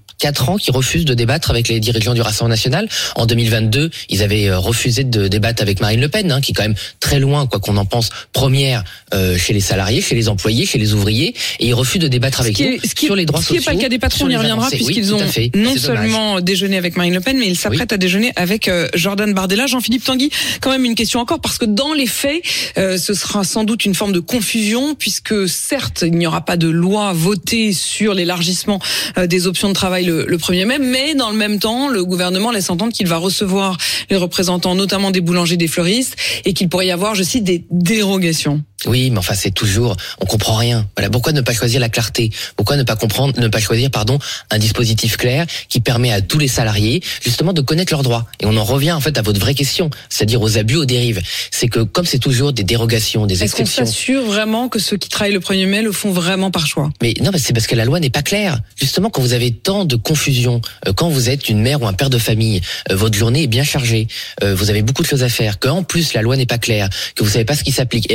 4 ans qu'ils refusent de débattre avec les dirigeants du Rassemblement national. En 2022, ils avaient refusé de débattre avec Marine Le Pen, qui est quand même très loin, quoi qu'on en pense, première chez les salariés, chez les employés, chez les ouvriers, et ils refusent de débattre avec nous sur les droits sociaux. Ce qui n'est pas le cas des patrons, on y reviendra, puisqu'ils ont non seulement déjeuné avec Marine Le Pen, mais ils s'apprêtent à déjeuner avec Jordan Bardella. Jean-Philippe Tanguy, quand même une question encore, parce que dans les faits, ce sera sans doute une forme de confusion, puisque certes, il n'y aura pas de loi votée sur l'élargissement des options de travail le 1er mai, mais dans le même temps, le gouvernement laisse entendre qu'il va recevoir les représentants, notamment des boulangers, des fleuristes, et qu'il pourrait y avoir, je cite, des dérogations. Oui, mais enfin, c'est toujours, on comprend rien. Voilà, pourquoi ne pas choisir la clarté? Pourquoi ne pas choisir, un dispositif clair qui permet à tous les salariés, justement, de connaître leurs droits? Et on en revient, en fait, à votre vraie question, c'est-à-dire aux abus, aux dérives. C'est que, comme c'est toujours des dérogations, des exceptions. Est-ce qu'on s'assure vraiment que ceux qui travaillent le 1er mai le font vraiment par choix? Mais non, c'est parce que la loi n'est pas claire. Justement, quand vous avez tant de confusion, quand vous êtes une mère ou un père de famille, votre journée est bien chargée, vous avez beaucoup de choses à faire, qu'en plus la loi n'est pas claire, que vous savez pas ce qui s'applique. Et là,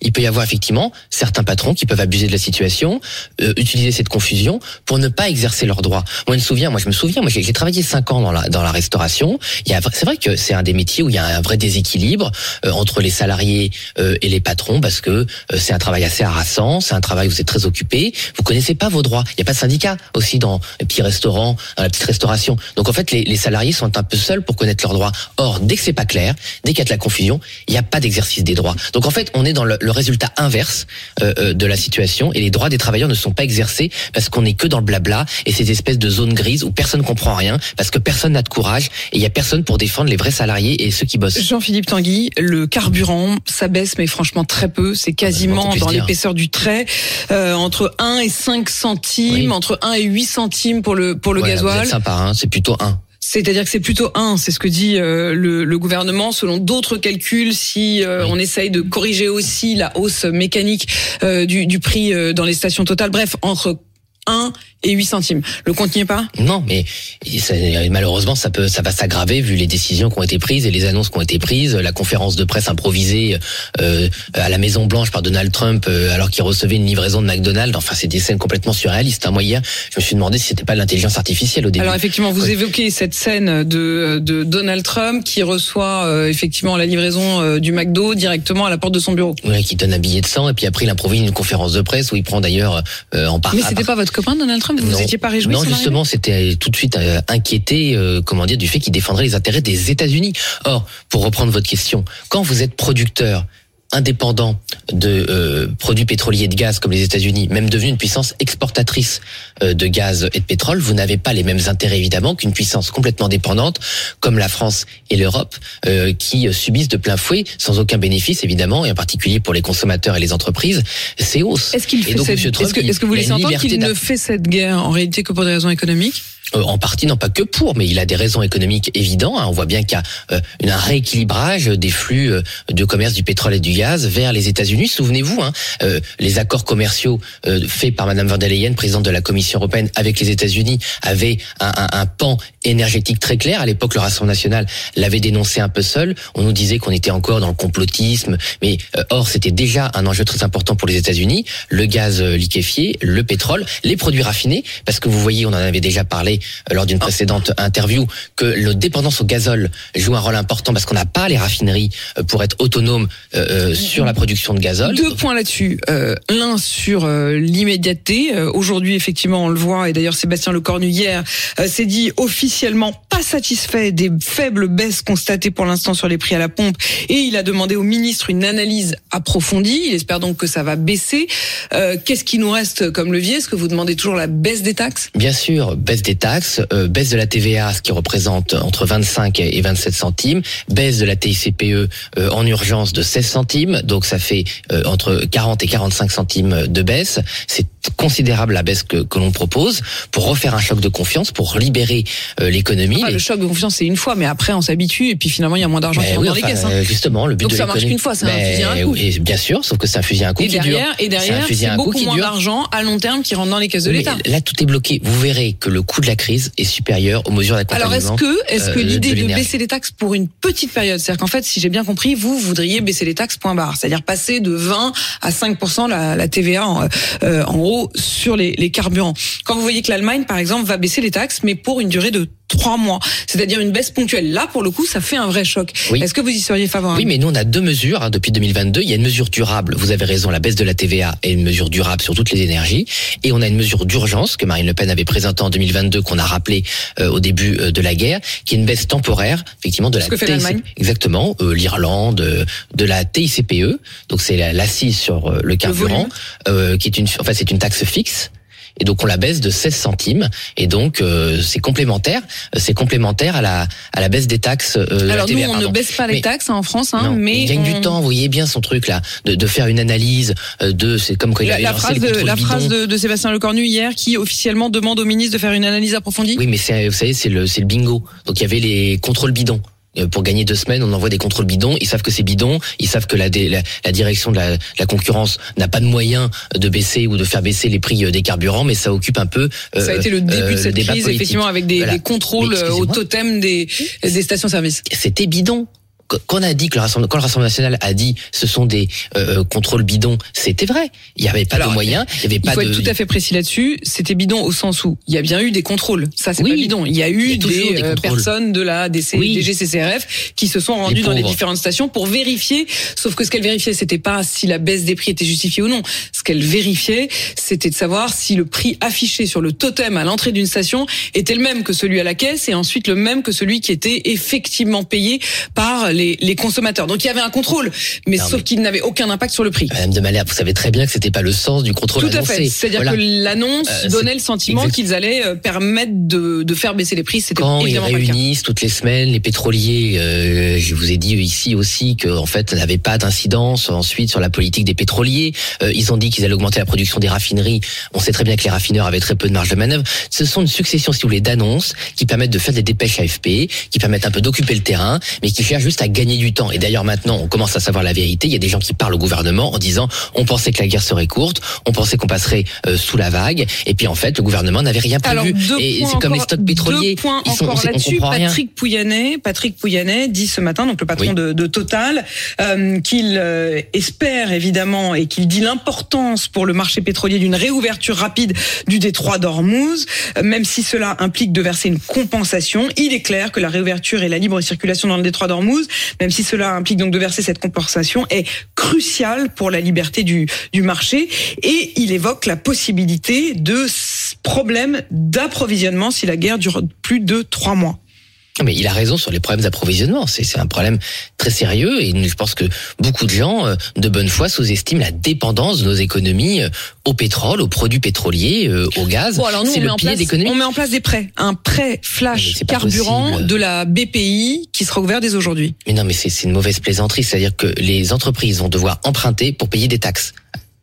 il peut y avoir effectivement certains patrons qui peuvent abuser de la situation, utiliser cette confusion pour ne pas exercer leurs droits. Moi, je me souviens, j'ai travaillé 5 ans dans la restauration. C'est vrai que c'est un des métiers où il y a un vrai déséquilibre entre les salariés et les patrons, parce que c'est un travail assez harassant, c'est un travail où vous êtes très occupé, vous connaissez pas vos droits. Il y a pas de syndicat aussi dans les petits restaurants, dans la petite restauration. Donc en fait, les salariés sont un peu seuls pour connaître leurs droits. Or, dès que c'est pas clair, dès qu'il y a de la confusion, il n'y a pas d'exercice des droits. Donc en fait, on est dans le résultat inverse de la situation, et les droits des travailleurs ne sont pas exercés parce qu'on est que dans le blabla et ces espèces de zones grises où personne comprend rien, parce que personne n'a de courage et il y a personne pour défendre les vrais salariés et ceux qui bossent. Jean-Philippe Tanguy, le carburant, ça baisse, mais franchement très peu. C'est quasiment dans l'épaisseur du trait, entre 1 et 5 centimes, entre 1 et 8 centimes pour le gasoil. Vous êtes sympa, hein, c'est plutôt 1. C'est-à-dire que c'est plutôt 1, c'est ce que dit le gouvernement. Selon d'autres calculs, si on essaye de corriger aussi la hausse mécanique du prix dans les stations Total, bref, entre 1 et 8 centimes. Le compte n'y est pas ? Non, mais malheureusement, ça va s'aggraver vu les décisions qui ont été prises et les annonces qui ont été prises. La conférence de presse improvisée à la Maison Blanche par Donald Trump alors qu'il recevait une livraison de McDonald's. Enfin, c'est des scènes complètement surréalistes. Moi, hier, je me suis demandé si c'était pas de l'intelligence artificielle au début. Alors effectivement, vous évoquez cette scène de Donald Trump qui reçoit effectivement la livraison du McDo directement à la porte de son bureau. Ouais, qui donne un billet de 100 et puis après il improvise une conférence de presse où il prend d'ailleurs en part. Mais c'était pas votre copain Donald Trump ? Vous vous étiez pas réjoui ? Non, justement, c'était tout de suite inquiété, du fait qu'il défendrait les intérêts des États-Unis. Or, pour reprendre votre question, quand vous êtes producteur indépendant de produits pétroliers et de gaz comme les États-Unis, même devenu une puissance exportatrice de gaz et de pétrole, vous n'avez pas les mêmes intérêts évidemment qu'une puissance complètement dépendante comme la France et l'Europe qui subissent de plein fouet, sans aucun bénéfice évidemment, et en particulier pour les consommateurs et les entreprises, ces hausses. Est-ce qu'il fait est-ce que vous laissez entendre qu'il ne fait cette guerre en réalité que pour des raisons économiques ? En partie, non pas que pour, mais il a des raisons économiques évidentes. On voit bien qu'il y a un rééquilibrage des flux de commerce du pétrole et du gaz vers les États-Unis. Souvenez-vous, les accords commerciaux faits par Madame von der Leyen, présidente de la Commission européenne, avec les États-Unis, avaient un pan énergétique très clair. À l'époque, le Rassemblement national l'avait dénoncé un peu seul. On nous disait qu'on était encore dans le complotisme, mais or c'était déjà un enjeu très important pour les États-Unis. Le gaz liquéfié, le pétrole, les produits raffinés, parce que vous voyez, on en avait déjà parlé lors d'une précédente interview, que la dépendance au gazole joue un rôle important parce qu'on n'a pas les raffineries pour être autonome sur la production de gazole. 2 points là-dessus. L'un sur l'immédiateté. Aujourd'hui, effectivement, on le voit, et d'ailleurs Sébastien Lecornu hier s'est dit officiellement pas satisfait des faibles baisses constatées pour l'instant sur les prix à la pompe, et il a demandé au ministre une analyse approfondie. Il espère donc que ça va baisser. Qu'est-ce qui nous reste comme levier ? Est-ce que vous demandez toujours la baisse des taxes ? Bien sûr, baisse des taxes, baisse de la TVA, ce qui représente entre 25 et 27 centimes, baisse de la TICPE en urgence de 16 centimes, donc ça fait entre 40 et 45 centimes de baisse. C'est considérable la baisse que l'on propose pour refaire un choc de confiance, pour libérer l'économie. Le choc de confiance, c'est une fois, mais après on s'habitue et puis finalement il y a moins d'argent qui rentre dans les caisses. Justement, le but donc de ça marche qu'une fois, c'est un fusil à un coup. Et bien sûr, sauf que c'est un fusil à un coup qui dure. Et derrière, c'est beaucoup moins d'argent à long terme qui rentre dans les caisses de l'État. Là, tout est bloqué. Vous verrez que le coût de la crise est supérieur aux mesures d'accompagnement. Alors est-ce que l'idée de baisser les taxes pour une petite période, c'est-à-dire qu'en fait, si j'ai bien compris, vous voudriez baisser les taxes point barre, c'est-à-dire passer de 20 à 5% la TVA en gros sur les carburants. Quand vous voyez que l'Allemagne, par exemple, va baisser les taxes, mais pour une durée de 3 mois, c'est-à-dire une baisse ponctuelle. Là, pour le coup, ça fait un vrai choc. Oui. Est-ce que vous y seriez favorable ? Oui, mais nous, on a 2 mesures depuis 2022. Il y a une mesure durable, vous avez raison, la baisse de la TVA, et une mesure durable sur toutes les énergies. Et on a une mesure d'urgence que Marine Le Pen avait présentée en 2022, qu'on a rappelé au début de la guerre, qui est une baisse temporaire, effectivement, de la TICPE. Exactement, l'Irlande, de la TICPE. Donc c'est l'assise sur le carburant, qui est c'est une taxe fixe. Et donc on la baisse de 16 centimes, et donc c'est complémentaire à la baisse des taxes. Alors TVA, nous on ne baisse pas les taxes en France, non, mais il gagne du temps. Vous voyez bien son truc là, de faire une analyse c'est comme quand il avait lancé les contrôles la bidons. phrase de Sébastien Lecornu hier qui officiellement demande au ministre de faire une analyse approfondie. Oui, mais vous savez c'est le bingo. Donc il y avait les contrôles bidons. Pour gagner 2 semaines, on envoie des contrôles bidons. Ils savent que c'est bidon. Ils savent que la direction de la concurrence n'a pas de moyens de baisser ou de faire baisser les prix des carburants, mais ça occupe un peu. Ça a été le début de cette crise, effectivement, avec des contrôles au totem des stations-service. C'était bidon. quand le Rassemblement national a dit ce sont des contrôles bidons, c'était vrai. Il n'y avait pas de moyens, il n'y avait pas de... Il faut être tout à fait précis là-dessus. C'était bidon au sens où il y a bien eu des contrôles. Ça, c'est pas bidon. Il y a eu des personnes de la DGCCRF qui se sont rendues dans les différentes stations pour vérifier. Sauf que ce qu'elles vérifiaient, c'était pas si la baisse des prix était justifiée ou non. Ce qu'elles vérifiaient, c'était de savoir si le prix affiché sur le totem à l'entrée d'une station était le même que celui à la caisse et ensuite le même que celui qui était effectivement payé par les consommateurs. Donc il y avait un contrôle, mais sauf qu'il n'avait aucun impact sur le prix. Madame de Malherbe, vous savez très bien que c'était pas le sens du contrôle annoncé. Tout à fait. C'est-à-dire que l'annonce donnait le sentiment qu'ils allaient permettre de faire baisser les prix. C'était quand évidemment ils réunissent toutes les semaines les pétroliers, je vous ai dit ici aussi que en fait, ça n'avait pas d'incidence ensuite sur la politique des pétroliers. Ils ont dit qu'ils allaient augmenter la production des raffineries. On sait très bien que les raffineurs avaient très peu de marge de manœuvre. Ce sont une succession, si vous voulez, d'annonces qui permettent de faire des dépêches AFP, qui permettent un peu d'occuper le terrain, mais qui cherchent juste à gagner du temps. Et d'ailleurs, maintenant, on commence à savoir la vérité. Il y a des gens qui parlent au gouvernement en disant on pensait que la guerre serait courte, on pensait qu'on passerait sous la vague, et puis en fait, le gouvernement n'avait rien prévu. Alors, et c'est comme les stocks pétroliers. Patrick Pouyanné dit ce matin, donc le patron de Total, qu'il espère évidemment et qu'il dit l'importance pour le marché pétrolier d'une réouverture rapide du détroit d'Ormuz, même si cela implique de verser une compensation. Il est clair que la réouverture et la libre circulation dans le détroit d'Ormuz, même si cela implique donc de verser cette compensation, est cruciale pour la liberté du marché. Et il évoque la possibilité de problèmes d'approvisionnement si la guerre dure plus de 3 mois. Mais il a raison sur les problèmes d'approvisionnement. C'est un problème très sérieux et je pense que beaucoup de gens de bonne foi sous-estiment la dépendance de nos économies au pétrole, aux produits pétroliers, au gaz. Bon, alors nous, on met en place des prêts. Un prêt flash carburant de la BPI qui sera ouvert dès aujourd'hui. Mais non, mais c'est une mauvaise plaisanterie. C'est-à-dire que les entreprises vont devoir emprunter pour payer des taxes.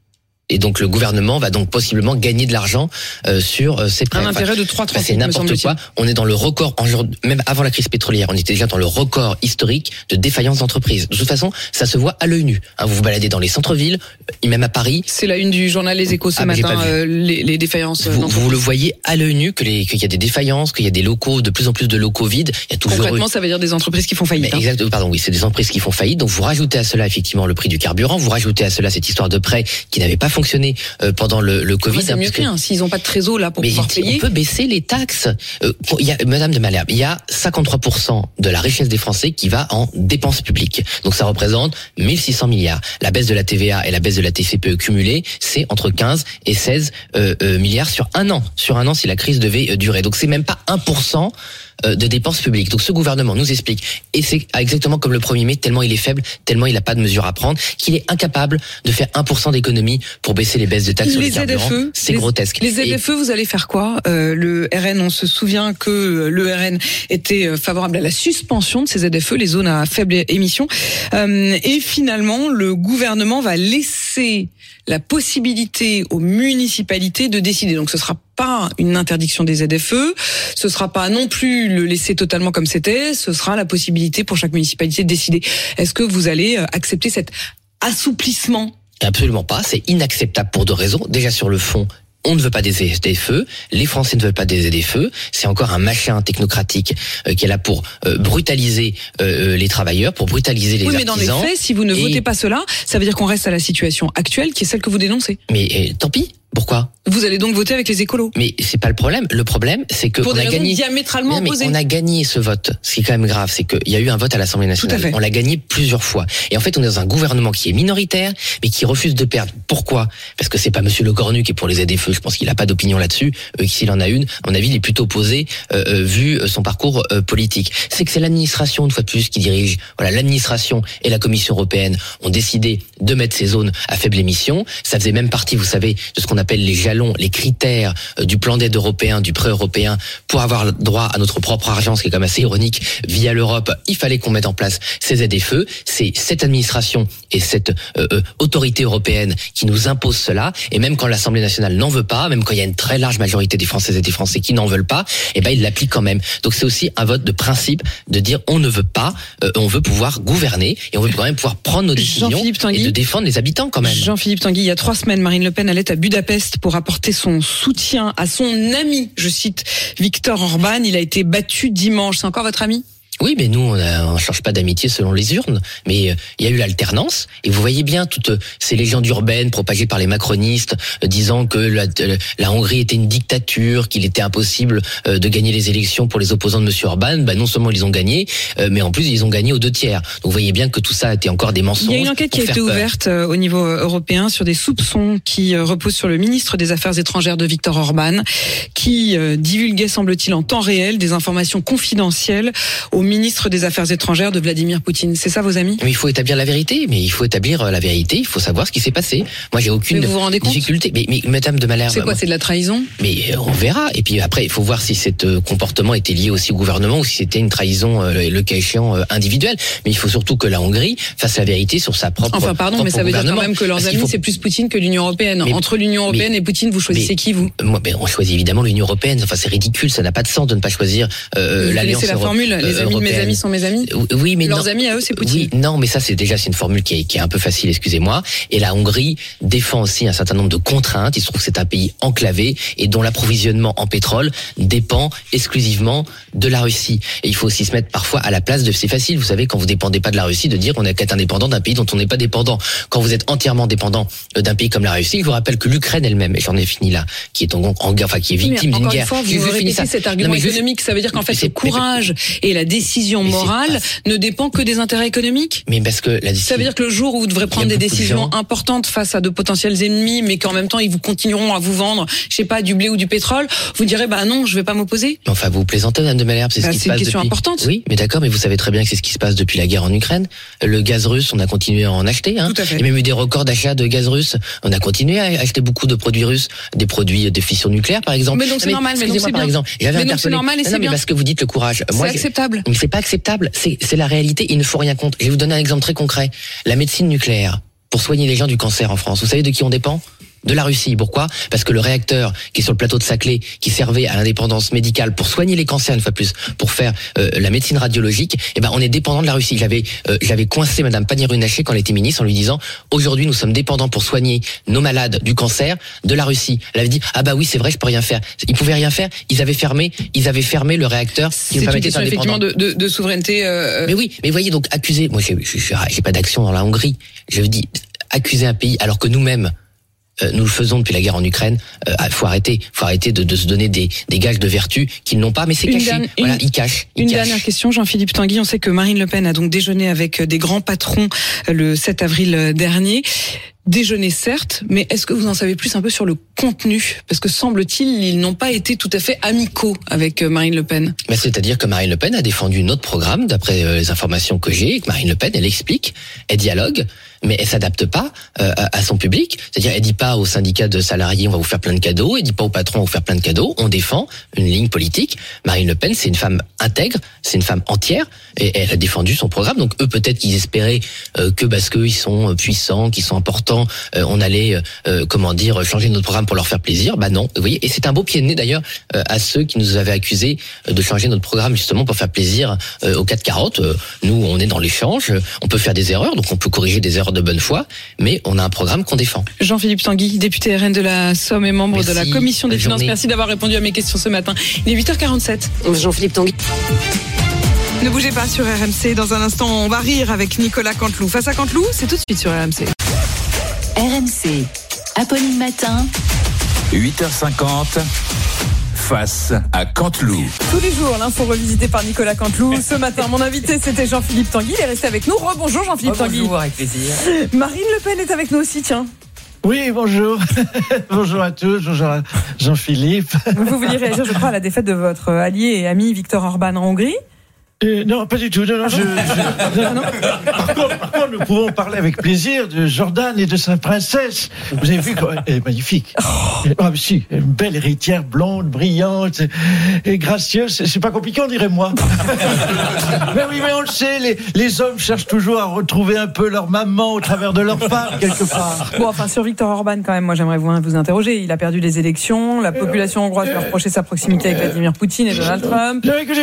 Et donc le gouvernement va donc possiblement gagner de l'argent sur ces prêts. Un intérêt de 3,30. C'est n'importe quoi. On est dans le record, même avant la crise pétrolière, on était déjà dans le record historique de défaillance d'entreprises. De toute façon, ça se voit à l'œil nu. Vous vous baladez dans les centres-villes, même à Paris. C'est la une du journal Les Échos ce matin, les défaillances. Vous le voyez à l'œil nu qu'il y a des défaillances, qu'il y a des locaux, de plus en plus de locaux vides. Il y a toujours concrètement, ça veut dire des entreprises qui font faillite. Exactement, pardon, oui, c'est des entreprises qui font faillite. Donc vous rajoutez à cela effectivement le prix du carburant, vous rajoutez à cela cette histoire de prêt qui n'avait pas fonctionné pendant le Covid. C'est mieux que rien. S'ils n'ont pas de trésor là pour pouvoir payer. On peut baisser les taxes. Madame de Malherbe, il y a 53% de la richesse des Français qui va en dépenses publiques. Donc ça représente 1600 milliards. La baisse de la TVA et la baisse de la TCPE cumulée, c'est entre 15 et 16 milliards sur un an. Sur un an, si la crise devait durer. Donc c'est même pas 1% de dépenses publiques. Donc ce gouvernement nous explique, et c'est exactement comme le 1er mai, tellement il est faible, tellement il n'a pas de mesures à prendre, qu'il est incapable de faire 1% d'économie pour baisser les baisses de taxes sur les carburants. C'est grotesque. Les ZFE, vous allez faire quoi? Le RN, on se souvient que le RN était favorable à la suspension de ces ZFE, les zones à faible émission. Et finalement, le gouvernement va laisser la possibilité aux municipalités de décider. Donc ce sera pas une interdiction des ZFE, ce sera pas non plus le laisser totalement comme c'était, ce sera la possibilité pour chaque municipalité de décider. Est-ce que vous allez accepter cet assouplissement? Absolument pas, c'est inacceptable pour 2 raisons. Déjà sur le fond, on ne veut pas des ZFE, les Français ne veulent pas des ZFE, c'est encore un machin technocratique qui est là pour brutaliser les travailleurs, pour brutaliser les artisans. Oui, mais dans les faits, si vous ne votez pas cela, ça veut dire qu'on reste à la situation actuelle qui est celle que vous dénoncez. Mais tant pis. Pourquoi? Vous allez donc voter avec les écolos. Mais c'est pas le problème. Le problème, c'est que pour des raisons diamétralement opposées. On a gagné ce vote. Ce qui est quand même grave, c'est qu'il y a eu un vote à l'Assemblée nationale. On l'a gagné plusieurs fois. Et en fait, on est dans un gouvernement qui est minoritaire, mais qui refuse de perdre. Pourquoi? Parce que c'est pas Monsieur Le Cornu qui est pour les ZFE. Je pense qu'il a pas d'opinion là-dessus. S'il en a une, à mon avis, il est plutôt opposé vu son parcours politique. C'est que c'est l'administration une fois de plus qui dirige. Voilà, l'administration et la Commission européenne ont décidé de mettre ces zones à faible émission. Ça faisait même partie, vous savez, de ce qu'on appelle les jalons, les critères du plan d'aide européen, du prêt européen, pour avoir droit à notre propre argent, ce qui est quand même assez ironique, via l'Europe. Il fallait qu'on mette en place ces ZFE. C'est cette administration et cette autorité européenne qui nous impose cela. Et même quand l'Assemblée nationale n'en veut pas, même quand il y a une très large majorité des Françaises et des Français qui n'en veulent pas, eh ben ils l'appliquent quand même. Donc c'est aussi un vote de principe de dire on ne veut pas, on veut pouvoir gouverner et on veut quand même pouvoir prendre nos décisions et de défendre les habitants quand même. Jean-Philippe Tanguy, il y a 3 semaines, Marine Le Pen allait à Budapest pour apporter son soutien à son ami, je cite Viktor Orban. Il a été battu dimanche. C'est encore votre ami ? Oui, mais nous, on change pas d'amitié selon les urnes. Mais il y a eu l'alternance, et vous voyez bien toutes ces légendes urbaines propagées par les macronistes, disant que la Hongrie était une dictature, qu'il était impossible de gagner les élections pour les opposants de M. Orban. Non seulement ils ont gagné, mais en plus ils ont gagné aux 2 tiers. Donc vous voyez bien que tout ça était encore des mensonges. Il y a une enquête qui a été ouverte au niveau européen sur des soupçons qui reposent sur le ministre des Affaires étrangères de Viktor Orban, qui divulguait, semble-t-il, en temps réel des informations confidentielles au ministre des Affaires étrangères de Vladimir Poutine. C'est ça, vos amis? Mais il faut établir la vérité. Il faut savoir ce qui s'est passé. Moi, j'ai aucune difficulté. Mais Madame de Malherbe. C'est quoi? C'est de la trahison? Mais on verra. Et puis après, il faut voir si cet comportement était lié aussi au gouvernement ou si c'était une trahison, le cas échéant, individuelle. Mais il faut surtout que la Hongrie fasse la vérité sur sa propre. Enfin, pardon, mais ça veut dire quand même que leurs amis, c'est plus Poutine que l'Union européenne. Entre l'Union européenne et Poutine, vous choisissez qui, vous? Moi, on choisit évidemment l'Union européenne. Enfin, c'est ridicule. Ça n'a pas de sens de ne pas choisir l'alliance. C'est la formule. Les amis de mes amis sont mes amis. Oui, mais leurs amis à eux, c'est Poutine. Oui, non, mais ça, c'est une formule qui est un peu facile, excusez-moi. Et la Hongrie défend aussi un certain nombre de contraintes. Il se trouve que c'est un pays enclavé et dont l'approvisionnement en pétrole dépend exclusivement de la Russie. Et il faut aussi se mettre parfois à la place de, c'est facile, vous savez, quand vous dépendez pas de la Russie, de dire qu'on est qu'être indépendant d'un pays dont on n'est pas dépendant. Quand vous êtes entièrement dépendant d'un pays comme la Russie, je vous rappelle que l'Ukraine elle-même, et j'en ai fini là, qui est en guerre, enfin qui est victime d'une guerre. Encore une fois, vous répétez cet argument économique, ça veut dire qu'en fait le courage et la décision morale ne dépend que des intérêts économiques. Mais parce que ça veut dire que le jour où vous devrez prendre des décisions importantes face à de potentiels ennemis, mais qu'en même temps ils vous continueront à vous vendre, je sais pas, du blé ou du pétrole, vous direz non, je vais pas m'opposer. Enfin, vous plaisantez, Madame de Malherbe, c'est ce qui se passe. C'est une question importante. Oui, mais d'accord, mais vous savez très bien que c'est ce qui se passe depuis la guerre en Ukraine. Le gaz russe, on a continué à en acheter. Tout à fait. Il y a même eu des records d'achat de gaz russe. On a continué à acheter beaucoup de produits russes, des produits de fission nucléaire, par exemple. Mais donc c'est normal, mais donc c'est bien. Mais donc c'est normal et c'est bien. Parce que vous dites le courage. C'est acceptable. Mais c'est pas acceptable. C'est la réalité. Il ne faut rien contre. Je vais vous donner un exemple très concret. La médecine nucléaire, pour soigner les gens du cancer en France, vous savez de qui on dépend? De la Russie. Pourquoi? Parce que le réacteur qui est sur le plateau de Saclay, qui servait à l'indépendance médicale pour soigner les cancers une fois plus, pour faire la médecine radiologique, on est dépendant de la Russie. J'avais coincé Madame Pannier-Runacher quand elle était ministre en lui disant aujourd'hui nous sommes dépendants pour soigner nos malades du cancer de la Russie. Elle avait dit oui c'est vrai je peux rien faire. Ils pouvaient rien faire. Ils avaient fermé le réacteur qui nous permettait d'être indépendants. C'est une question effectivement de souveraineté. Mais oui, mais voyez donc accuser. Moi j'ai pas d'action dans la Hongrie. Je dis accuser un pays alors que nous-mêmes nous le faisons depuis la guerre en Ukraine. Faut arrêter de se donner des gages de vertu qu'ils n'ont pas, mais c'est caché. Ils cachent. Dernière question, Jean-Philippe Tanguy. On sait que Marine Le Pen a donc déjeuné avec des grands patrons le 7 avril dernier. Déjeuner certes, mais est-ce que vous en savez plus un peu sur le contenu? Parce que semble-t-il, ils n'ont pas été tout à fait amicaux avec Marine Le Pen. C'est-à-dire que Marine Le Pen a défendu notre programme, d'après les informations que j'ai, et que Marine Le Pen, elle explique, elle dialogue, mais elle s'adapte pas à son public. C'est-à-dire, elle dit pas aux syndicats de salariés, on va vous faire plein de cadeaux, elle dit pas aux patrons, on va vous faire plein de cadeaux. On défend une ligne politique. Marine Le Pen, c'est une femme intègre, c'est une femme entière, et elle a défendu son programme. Donc eux, peut-être qu'ils espéraient que parce qu'ils sont puissants, qu'ils sont importants, on allait changer notre programme pour leur faire plaisir. Non, vous voyez, et c'est un beau pied de nez d'ailleurs à ceux qui nous avaient accusés de changer notre programme justement pour faire plaisir aux 440. Nous, on est dans l'échange, on peut faire des erreurs, donc on peut corriger des erreurs de bonne foi, mais on a un programme qu'on défend. Jean-Philippe Tanguy, député RN de la Somme et membre de la Commission des Finances. Merci d'avoir répondu à mes questions ce matin. Il est 8h47. Jean-Philippe Tanguy. Ne bougez pas sur RMC. Dans un instant, on va rire avec Nicolas Canteloup. Face à Canteloup, c'est tout de suite sur RMC. RMC, Apolline Matin. 8h50. Face à Canteloup. Tous les jours, l'info revisitée par Nicolas Canteloup. Ce matin, mon invité, c'était Jean-Philippe Tanguy. Il est resté avec nous. Rebonjour Jean-Philippe Tanguy. Bonjour, avec plaisir. Marine Le Pen est avec nous aussi, tiens. Oui, bonjour. Bonjour à tous, bonjour à Jean-Philippe. Vous vouliez réagir, je crois, à la défaite de votre allié et ami Viktor Orban en Hongrie? Non, pas du tout. Non, non. Par contre, nous pouvons parler avec plaisir de Jordan et de sa princesse. Vous avez vu elle est magnifique. Si, une belle héritière blonde, brillante et gracieuse. C'est pas compliqué, on dirait moi. Mais oui, mais on le sait, les hommes cherchent toujours à retrouver un peu leur maman au travers de leur femme, quelque part. Bon, enfin, sur Viktor Orban, quand même, moi, j'aimerais vous interroger. Il a perdu les élections. La population hongroise lui a reproché sa proximité avec Vladimir Poutine et Donald Trump.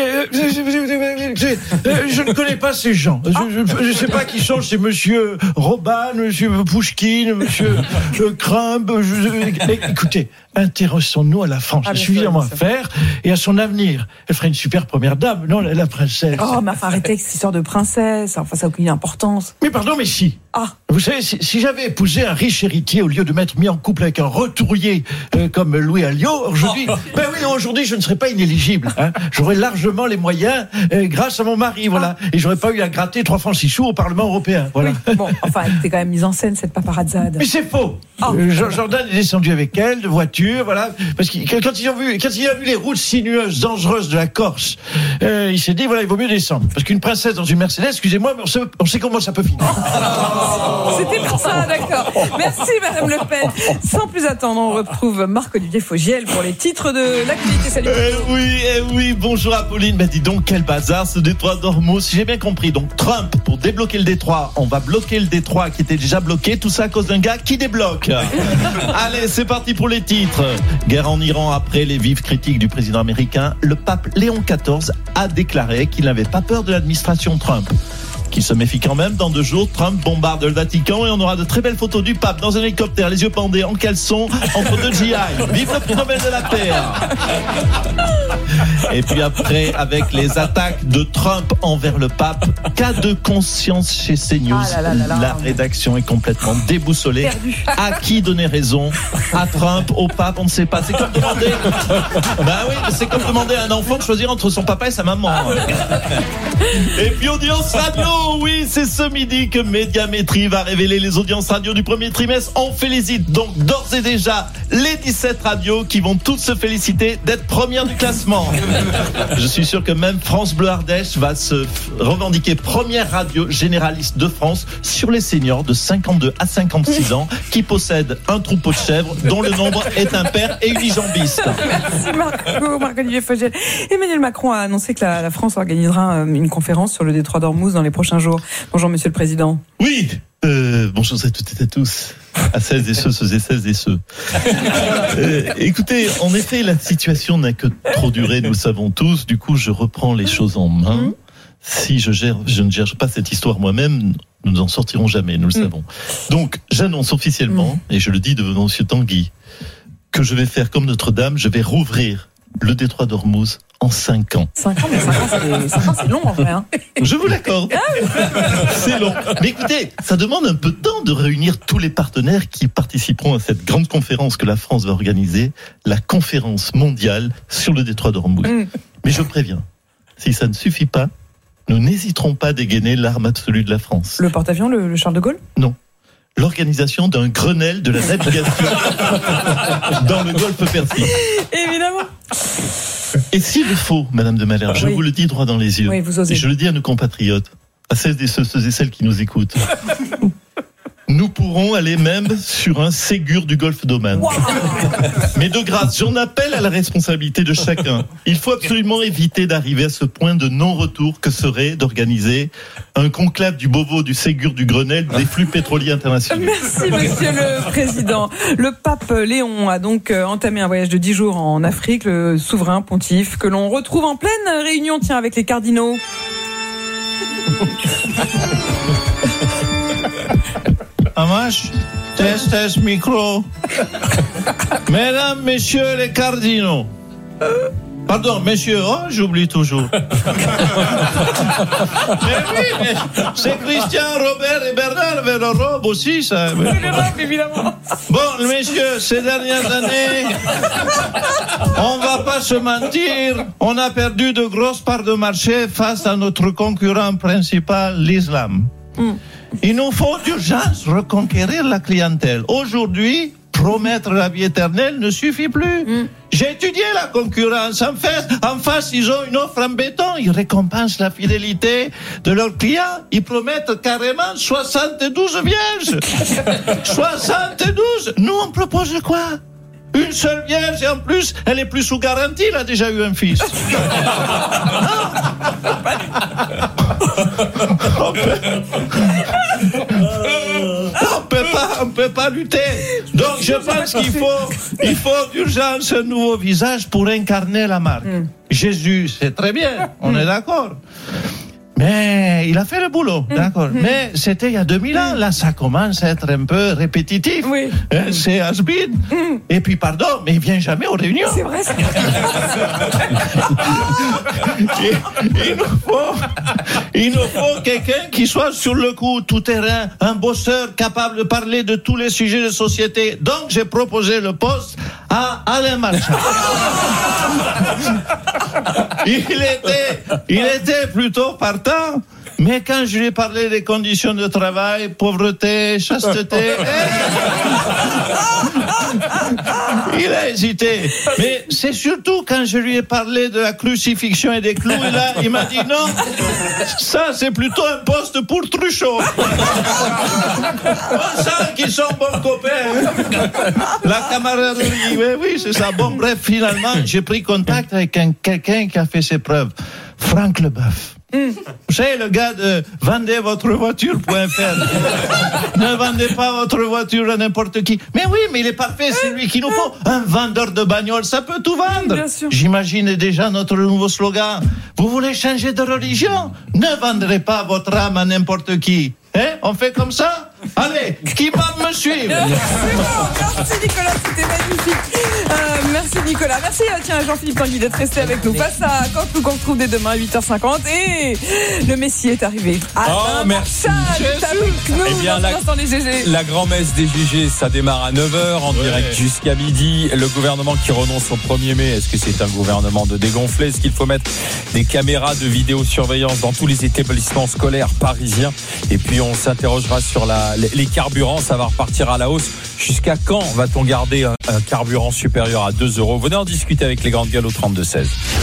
Je ne connais pas ces gens. Je ne sais pas qui sont. C'est monsieur Robin, monsieur Pouchkine, monsieur Crumb. Écoutez, intéressons-nous à la France. Elle a suffisamment à faire et à son avenir. Elle ferait une super première dame, non, la princesse. Oh, mais arrêtez avec cette histoire de princesse. Enfin, ça n'a aucune importance. Mais pardon, mais si. Ah. Vous savez, si j'avais épousé un riche héritier au lieu de m'être mis en couple avec un retourier comme Louis Alliot, aujourd'hui, aujourd'hui, je ne serais pas inéligible. Hein. J'aurais largement les moyens grâce à mon mari, voilà. Et j'aurais pas eu à gratter 3 francs 6 sous au Parlement européen, voilà. Oui, bon, enfin, elle était quand même mise en scène, cette paparazzade. Mais c'est faux. Jordan est descendu avec elle de voiture, voilà. Parce que quand il a vu les routes sinueuses, dangereuses de la Corse, il s'est dit, voilà, il vaut mieux descendre. Parce qu'une princesse dans une Mercedes, excusez-moi, mais on sait comment ça peut finir. C'était pour ça, d'accord. Merci Madame Le Pen. Sans plus attendre, on retrouve Marc-Olivier Fogiel pour les titres de l'actualité. Salut. Oui, bonjour Apolline. Dis donc, quel bazar ce détroit d'Ormuz. Si j'ai bien compris, donc Trump, pour débloquer le détroit, on va bloquer le détroit qui était déjà bloqué. Tout ça à cause d'un gars qui débloque. Allez, c'est parti pour les titres. Guerre en Iran après les vives critiques du président américain. Le pape Léon XIV a déclaré qu'il n'avait pas peur de l'administration Trump. Qu'il se méfie quand même. Dans 2 jours, Trump bombarde le Vatican et on aura de très belles photos du pape dans un hélicoptère, les yeux pendés, en caleçon, entre 2 GI. Vive le prix Nobel de la paix. Et puis après, avec les attaques de Trump envers le pape, cas de conscience chez CNews. La rédaction est complètement déboussolée. Perdu. À qui donner raison? À Trump, au pape, on ne sait pas. C'est comme demander. C'est comme demander à un enfant de choisir entre son papa et sa maman. Et puis audience radio. Oui, c'est ce midi que Médiamétrie va révéler les audiences radio du premier trimestre. On félicite donc d'ores et déjà les 17 radios qui vont toutes se féliciter d'être premières du classement. Je suis sûr que même France Bleu Ardèche va se revendiquer première radio généraliste de France sur les seniors de 52 à 56 ans qui possèdent un troupeau de chèvres dont le nombre est impair et unijambiste. Merci Marc-Olivier Fogiel. Emmanuel Macron a annoncé que la France organisera une conférence sur le détroit d'Ormuz dans les prochains jours. Bonjour Monsieur le Président. Oui, bonjour à toutes et à tous, à celles et ceux. Écoutez, en effet, la situation n'a que trop duré, nous le savons tous. Du coup, je reprends les choses en main. Si je ne gère pas cette histoire moi-même, nous n'en sortirons jamais, nous le savons. Donc, j'annonce officiellement, et je le dis devant Monsieur Tanguy, que je vais faire comme Notre-Dame, je vais rouvrir le détroit d'Ormuz en 5 ans. 5 ans, mais 5 ans, c'est long en vrai. Hein. Je vous l'accorde. C'est long. Mais écoutez, ça demande un peu de temps de réunir tous les partenaires qui participeront à cette grande conférence que la France va organiser, la conférence mondiale sur le détroit d'Ormuz. Mais je préviens, si ça ne suffit pas, nous n'hésiterons pas à dégainer l'arme absolue de la France. Le porte-avions, le Charles de Gaulle ? Non. L'organisation d'un Grenelle de la navigation dans le golfe Persique. Évidemment. Et s'il le faut, Madame de Malherbe, je vous le dis droit dans les yeux, vous osez. Et je le dis à nos compatriotes, à celles et ceux et celles qui nous écoutent, nous pourrons aller même sur un Ségur du golfe d'Oman. Wow. Mais de grâce, j'en appelle à la responsabilité de chacun. Il faut absolument éviter d'arriver à ce point de non-retour que serait d'organiser un conclave du Beauvau, du Ségur, du Grenelle, des flux pétroliers internationaux. Merci Monsieur le Président. Le pape Léon a donc entamé un voyage de 10 jours en Afrique, le souverain pontife que l'on retrouve en pleine réunion, avec les cardinaux. Amash, test, micro. Mesdames, messieurs les cardinaux. Pardon, messieurs, j'oublie toujours. Mais c'est Christian, Robert et Bernard Vélorobe aussi, ça. Évidemment. Bon, messieurs, ces dernières années, on va pas se mentir, on a perdu de grosses parts de marché face à notre concurrent principal, l'islam. Il nous faut d'urgence reconquérir la clientèle. Aujourd'hui, promettre la vie éternelle ne suffit plus. J'ai étudié la concurrence. En face, ils ont une offre en béton. Ils récompensent la fidélité de leurs clients. Ils promettent carrément 72 vierges. 72. Nous, on propose quoi? Une seule vierge et en plus, elle est plus sous garantie, elle a déjà eu un fils. On peut pas lutter. Donc je pense qu'il faut d'urgence un nouveau visage pour incarner la marque. Jésus, c'est très bien, on est d'accord. Mais il a fait le boulot, d'accord. Mais c'était il y a 2000 ans. Là, ça commence à être un peu répétitif. Oui. C'est has-been. Et puis, pardon, mais il vient jamais aux réunions. C'est vrai. Il nous faut quelqu'un qui soit sur le coup, tout terrain, un bosseur capable de parler de tous les sujets de société. Donc, j'ai proposé le poste à Alain Marchand. Il était plutôt partant, mais quand je lui ai parlé des conditions de travail, pauvreté, chasteté, il a hésité. Mais c'est surtout quand je lui ai parlé de la crucifixion et des clous, et là, il m'a dit non, ça c'est plutôt un poste pour Truchot. On sent qu'ils sont bons copains. La camaraderie, oui, c'est ça. Bon, bref, finalement, j'ai pris contact avec quelqu'un qui a fait ses preuves. Franck Leboeuf. Vous savez, le gars de vendezvotrevoiture.fr. Ne vendez pas votre voiture à n'importe qui. Mais oui, mais il est parfait, c'est lui qu'il nous faut. Un vendeur de bagnole, ça peut tout vendre. J'imagine déjà notre nouveau slogan. Vous voulez changer de religion? Ne vendrez pas votre âme à n'importe qui. On fait comme ça? Allez, qui va me suivre? Merci Nicolas, c'était magnifique. Merci Nicolas. Merci tiens, Jean-Philippe Tanguy d'être resté avec nous. Face à Canteloup qu'on retrouve dès demain à 8h50. Et le Messie est arrivé. Merci. Avec nous, eh bien, la grand-messe des GG, ça démarre à 9h en direct jusqu'à midi. Le gouvernement qui renonce au 1er mai, est-ce que c'est un gouvernement de dégonflé? Est-ce qu'il faut mettre des caméras de vidéosurveillance dans tous les établissements scolaires parisiens? Et puis on s'interrogera sur les carburants, ça va repartir à la hausse. Jusqu'à quand va-t-on garder un carburant supérieur à 2 €? Venez en discuter avec les grandes gueules au 32-16.